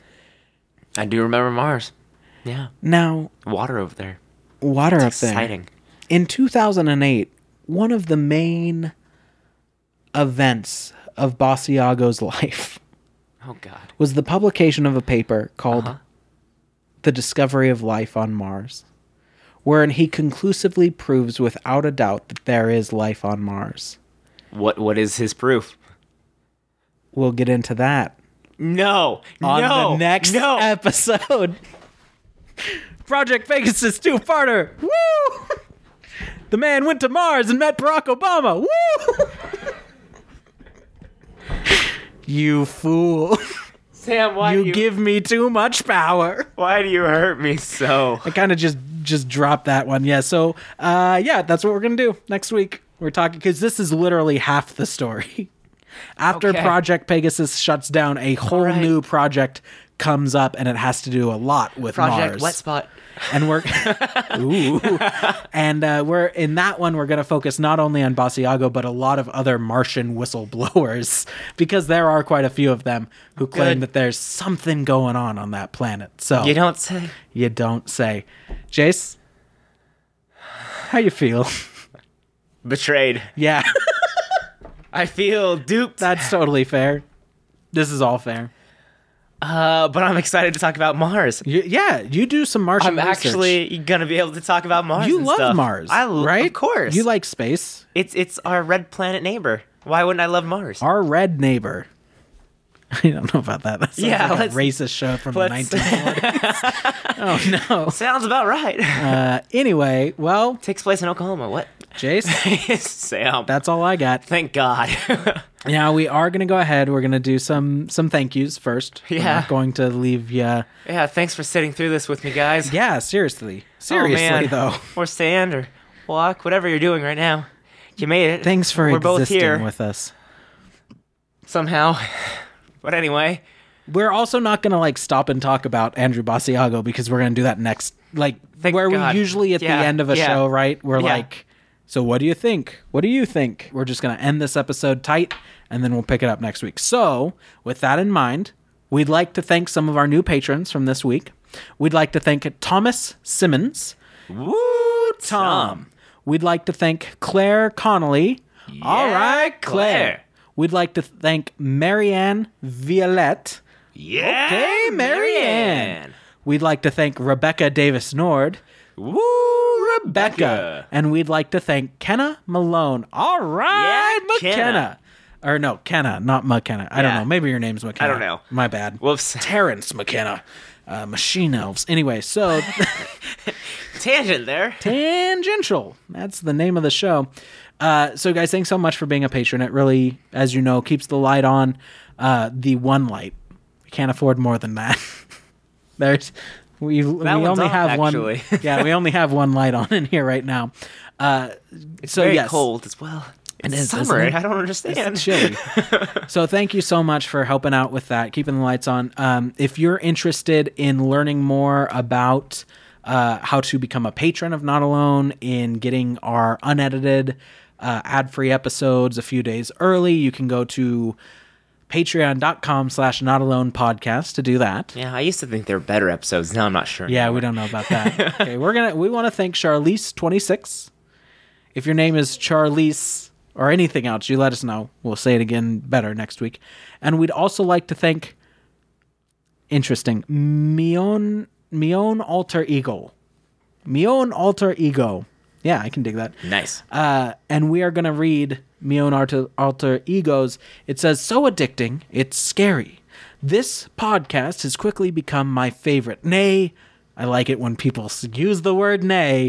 I do remember Mars. Yeah. Now, Water over there. water up there. Exciting. In two thousand eight, one of the main events of Basiago's life Oh, God. was the publication of a paper called Uh-huh. The Discovery of Life on Mars, wherein he conclusively proves without a doubt that there is life on Mars. What What is his proof? We'll get into that No. on no. the next no. episode. Project Pegasus two-parter. Woo! The man went to Mars and met Barack Obama. Woo! You fool. Sam, why You do you give me too much power. Why do you hurt me so? I kind of just just dropped that one. Yeah, so uh yeah, that's what we're going to do next week. We're talking cuz this is literally half the story. After Okay. Project Pegasus shuts down, a whole right. new project comes up, and it has to do a lot with Project Mars. Wet Spot. And we're ooh, and uh, we're in that one. We're going to focus not only on Basiago, but a lot of other Martian whistleblowers, because there are quite a few of them who claim Good. that there's something going on on that planet. So You don't say. you don't say, Jace. How you feel? Betrayed. Yeah. I feel duped. That's totally fair. This is all fair. Uh, but I'm excited to talk about Mars. You, yeah, you do some Martian I'm research. actually gonna be able to talk about Mars. You and love stuff. Mars, I l- right? Of course. You like space. It's it's our red planet neighbor. Why wouldn't I love Mars? Our red neighbor. I don't know about that. That sounds Yeah, like a let's- racist show from the let's- nineteen forties. Oh, no. Sounds about right. Uh, anyway, well, Takes place in Oklahoma. What? Jace, Sam. that's all I got. Thank God. Now, we are going to go ahead. We're going to do some some thank yous first. We're Yeah. not going to leave you. Yeah, thanks for sitting through this with me, guys. Yeah, seriously. Seriously, oh, man. though. Or stand or walk, whatever you're doing right now. You made it. Thanks for We're both existing here with us. somehow. But anyway, We're also not going to like stop and talk about Andrew Basiago because we're going to do that next. Like Thank where God. we usually at Yeah, the end of a yeah. show, right? We're Yeah. like, so what do you think? What do you think? We're just going to end this episode tight and then we'll pick it up next week. So with that in mind, we'd like to thank some of our new patrons from this week. We'd like to thank Thomas Simmons. woo, Tom. We'd like to thank Claire Connolly. All right, Claire. Claire. We'd like to thank Marianne Violette. Yeah. Okay, Marianne. We'd like to thank Rebecca Davis Nord. Woo, Rebecca. And we'd like to thank Kenna Malone. All right, Yeah, McKenna. Kenna. Or no, Kenna, not McKenna. I don't Yeah. know. Maybe your name's McKenna. I don't know. My bad. Whoops. Terrence McKenna. Uh, Machine Elves. Anyway, so Tangent there. Tangential. That's the name of the show. Uh, so, guys, thanks so much for being a patron. It really, as you know, keeps the light on. Uh, the one light. We can't afford more than that. There's we we That one's only off, have actually. one. Yeah, we only have one light on in here right now. Uh, so Very yes, cold as well. It's is, summer. isn't it? I don't understand. it's chilly. So thank you so much for helping out with that, keeping the lights on. Um, if you're interested in learning more about uh, how to become a patron of Not Alone, in getting our unedited, uh, ad-free episodes a few days early, you can go to patreon.com slash not alone podcast to do that. Yeah, I used to think there were better episodes. Now I'm not sure. Yeah, anymore. we don't know about that. Okay, we're gonna we want to thank Charlize twenty-six. If your name is Charlize or anything else, you let us know. We'll say it again better next week. And we'd also like to thank interesting Mion Mion Alter Ego. Mion Alter Ego. Yeah, I can dig that. Nice. Uh, and we are going to read Mion Alter, Alter Egos. It says, so addicting, it's scary. This podcast has quickly become my favorite. Nay, I like it when people s- use the word nay.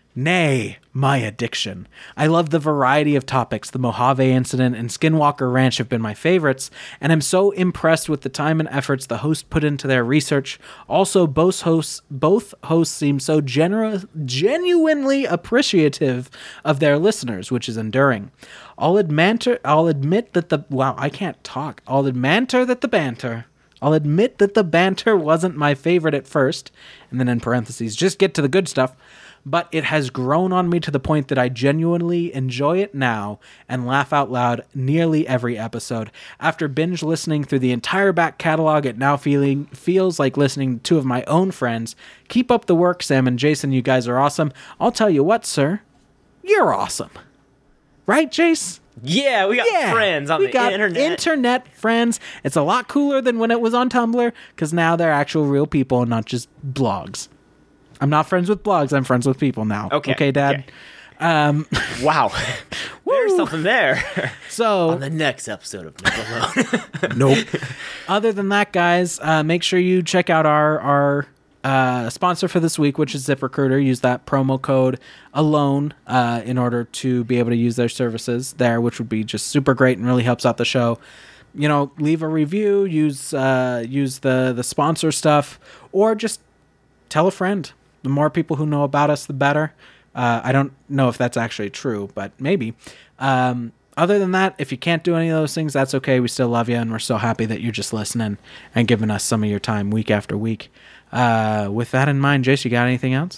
Nay, my addiction. I love the variety of topics. The Mojave incident and Skinwalker Ranch have been my favorites, and I'm so impressed with the time and efforts the host put into their research. Also, both hosts, both hosts seem so gener- genuinely appreciative of their listeners, which is enduring. I'll admit, I'll admit that the wow, I can't talk. I'll admit that the banter. I'll admit that the banter wasn't my favorite at first, and then in parentheses, just get to the good stuff. But it has grown on me to the point that I genuinely enjoy it now and laugh out loud nearly every episode. After binge listening through the entire back catalog, it now feeling feels like listening to two of my own friends. Keep up the work, Sam and Jason. You guys are awesome. I'll tell you what, sir. You're awesome. Right, Jace? Yeah, we got Yeah, friends on we the got internet. internet friends. It's a lot cooler than when it was on Tumblr, because now they're actual real people and not just blogs. I'm not friends with blogs. I'm friends with people now. Okay, Okay, Dad? okay. Um, Wow. There's Woo. something there. so, On the next episode of Not Alone. nope. Other than that, guys, uh, make sure you check out our our uh, sponsor for this week, which is ZipRecruiter. Use that promo code ALONE uh, in order to be able to use their services there, which would be just super great and really helps out the show. You know, leave a review, use uh, use the the sponsor stuff, or just tell a friend. The more people who know about us, the better. Uh, I don't know if that's actually true, but maybe. Um, other than that, if you can't do any of those things, that's okay. We still love you, and we're so happy that you're just listening and giving us some of your time week after week. Uh, with that in mind, Jace, you got anything else?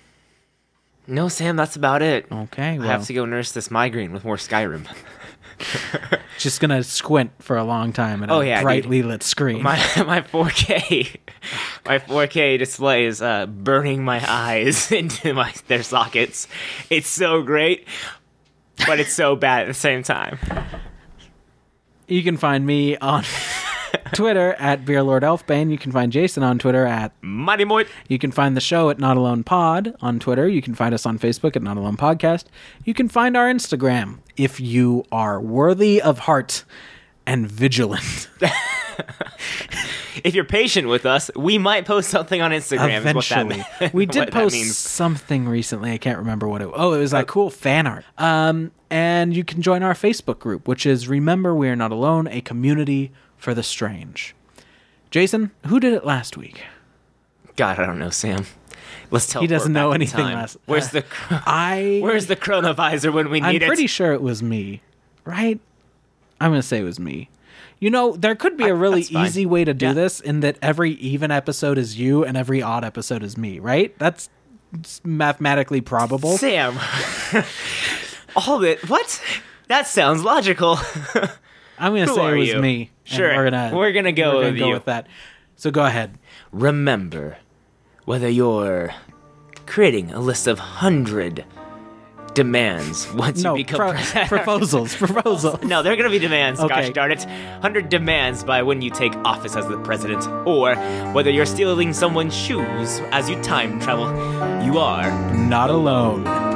No, Sam, that's about it. Okay, I well, have to go nurse this migraine with more Skyrim. just gonna squint for a long time at Oh, a yeah, brightly lit screen. My my four K my four K display is uh, burning my eyes into my their sockets. It's so great, but it's so bad at the same time. You can find me on Twitter at Beerlord Elfbane. You can find Jason on Twitter at Mighty Moit. You can find the show at Not Alone Pod on Twitter. You can find us on Facebook at Not Alone Podcast. You can find our Instagram if you are worthy of heart and vigilant. If you're patient with us, we might post something on Instagram. Eventually. Is what that We did what that post means. something recently. I can't remember what it was. Oh, it was like cool fan art. Um, and you can join our Facebook group, which is Remember We Are Not Alone, a community for the strange. Jason, who did it last week? God, I don't know, Sam. Let's tell. He doesn't know back in anything time. last- Where's uh, the cr- I Where's the chronovisor when we I'm need pretty it? sure it was me, right? I'm going to say it was me. You know, there could be a really that's fine. easy way to do Yeah. this in that every even episode is you and every odd episode is me, right? That's it's mathematically probable. Sam. All it. What? That sounds logical. I'm going to Who say are it was you? me. and Sure. We're going to We're gonna go we're gonna with go you. with that. So go ahead. Remember, whether you're creating a list of hundred demands once No, you become pro- president. proposals. Proposals. No, they're going to be demands, Okay. gosh darn it. one hundred demands by when you take office as the president, or whether you're stealing someone's shoes as you time travel. You are Not alone.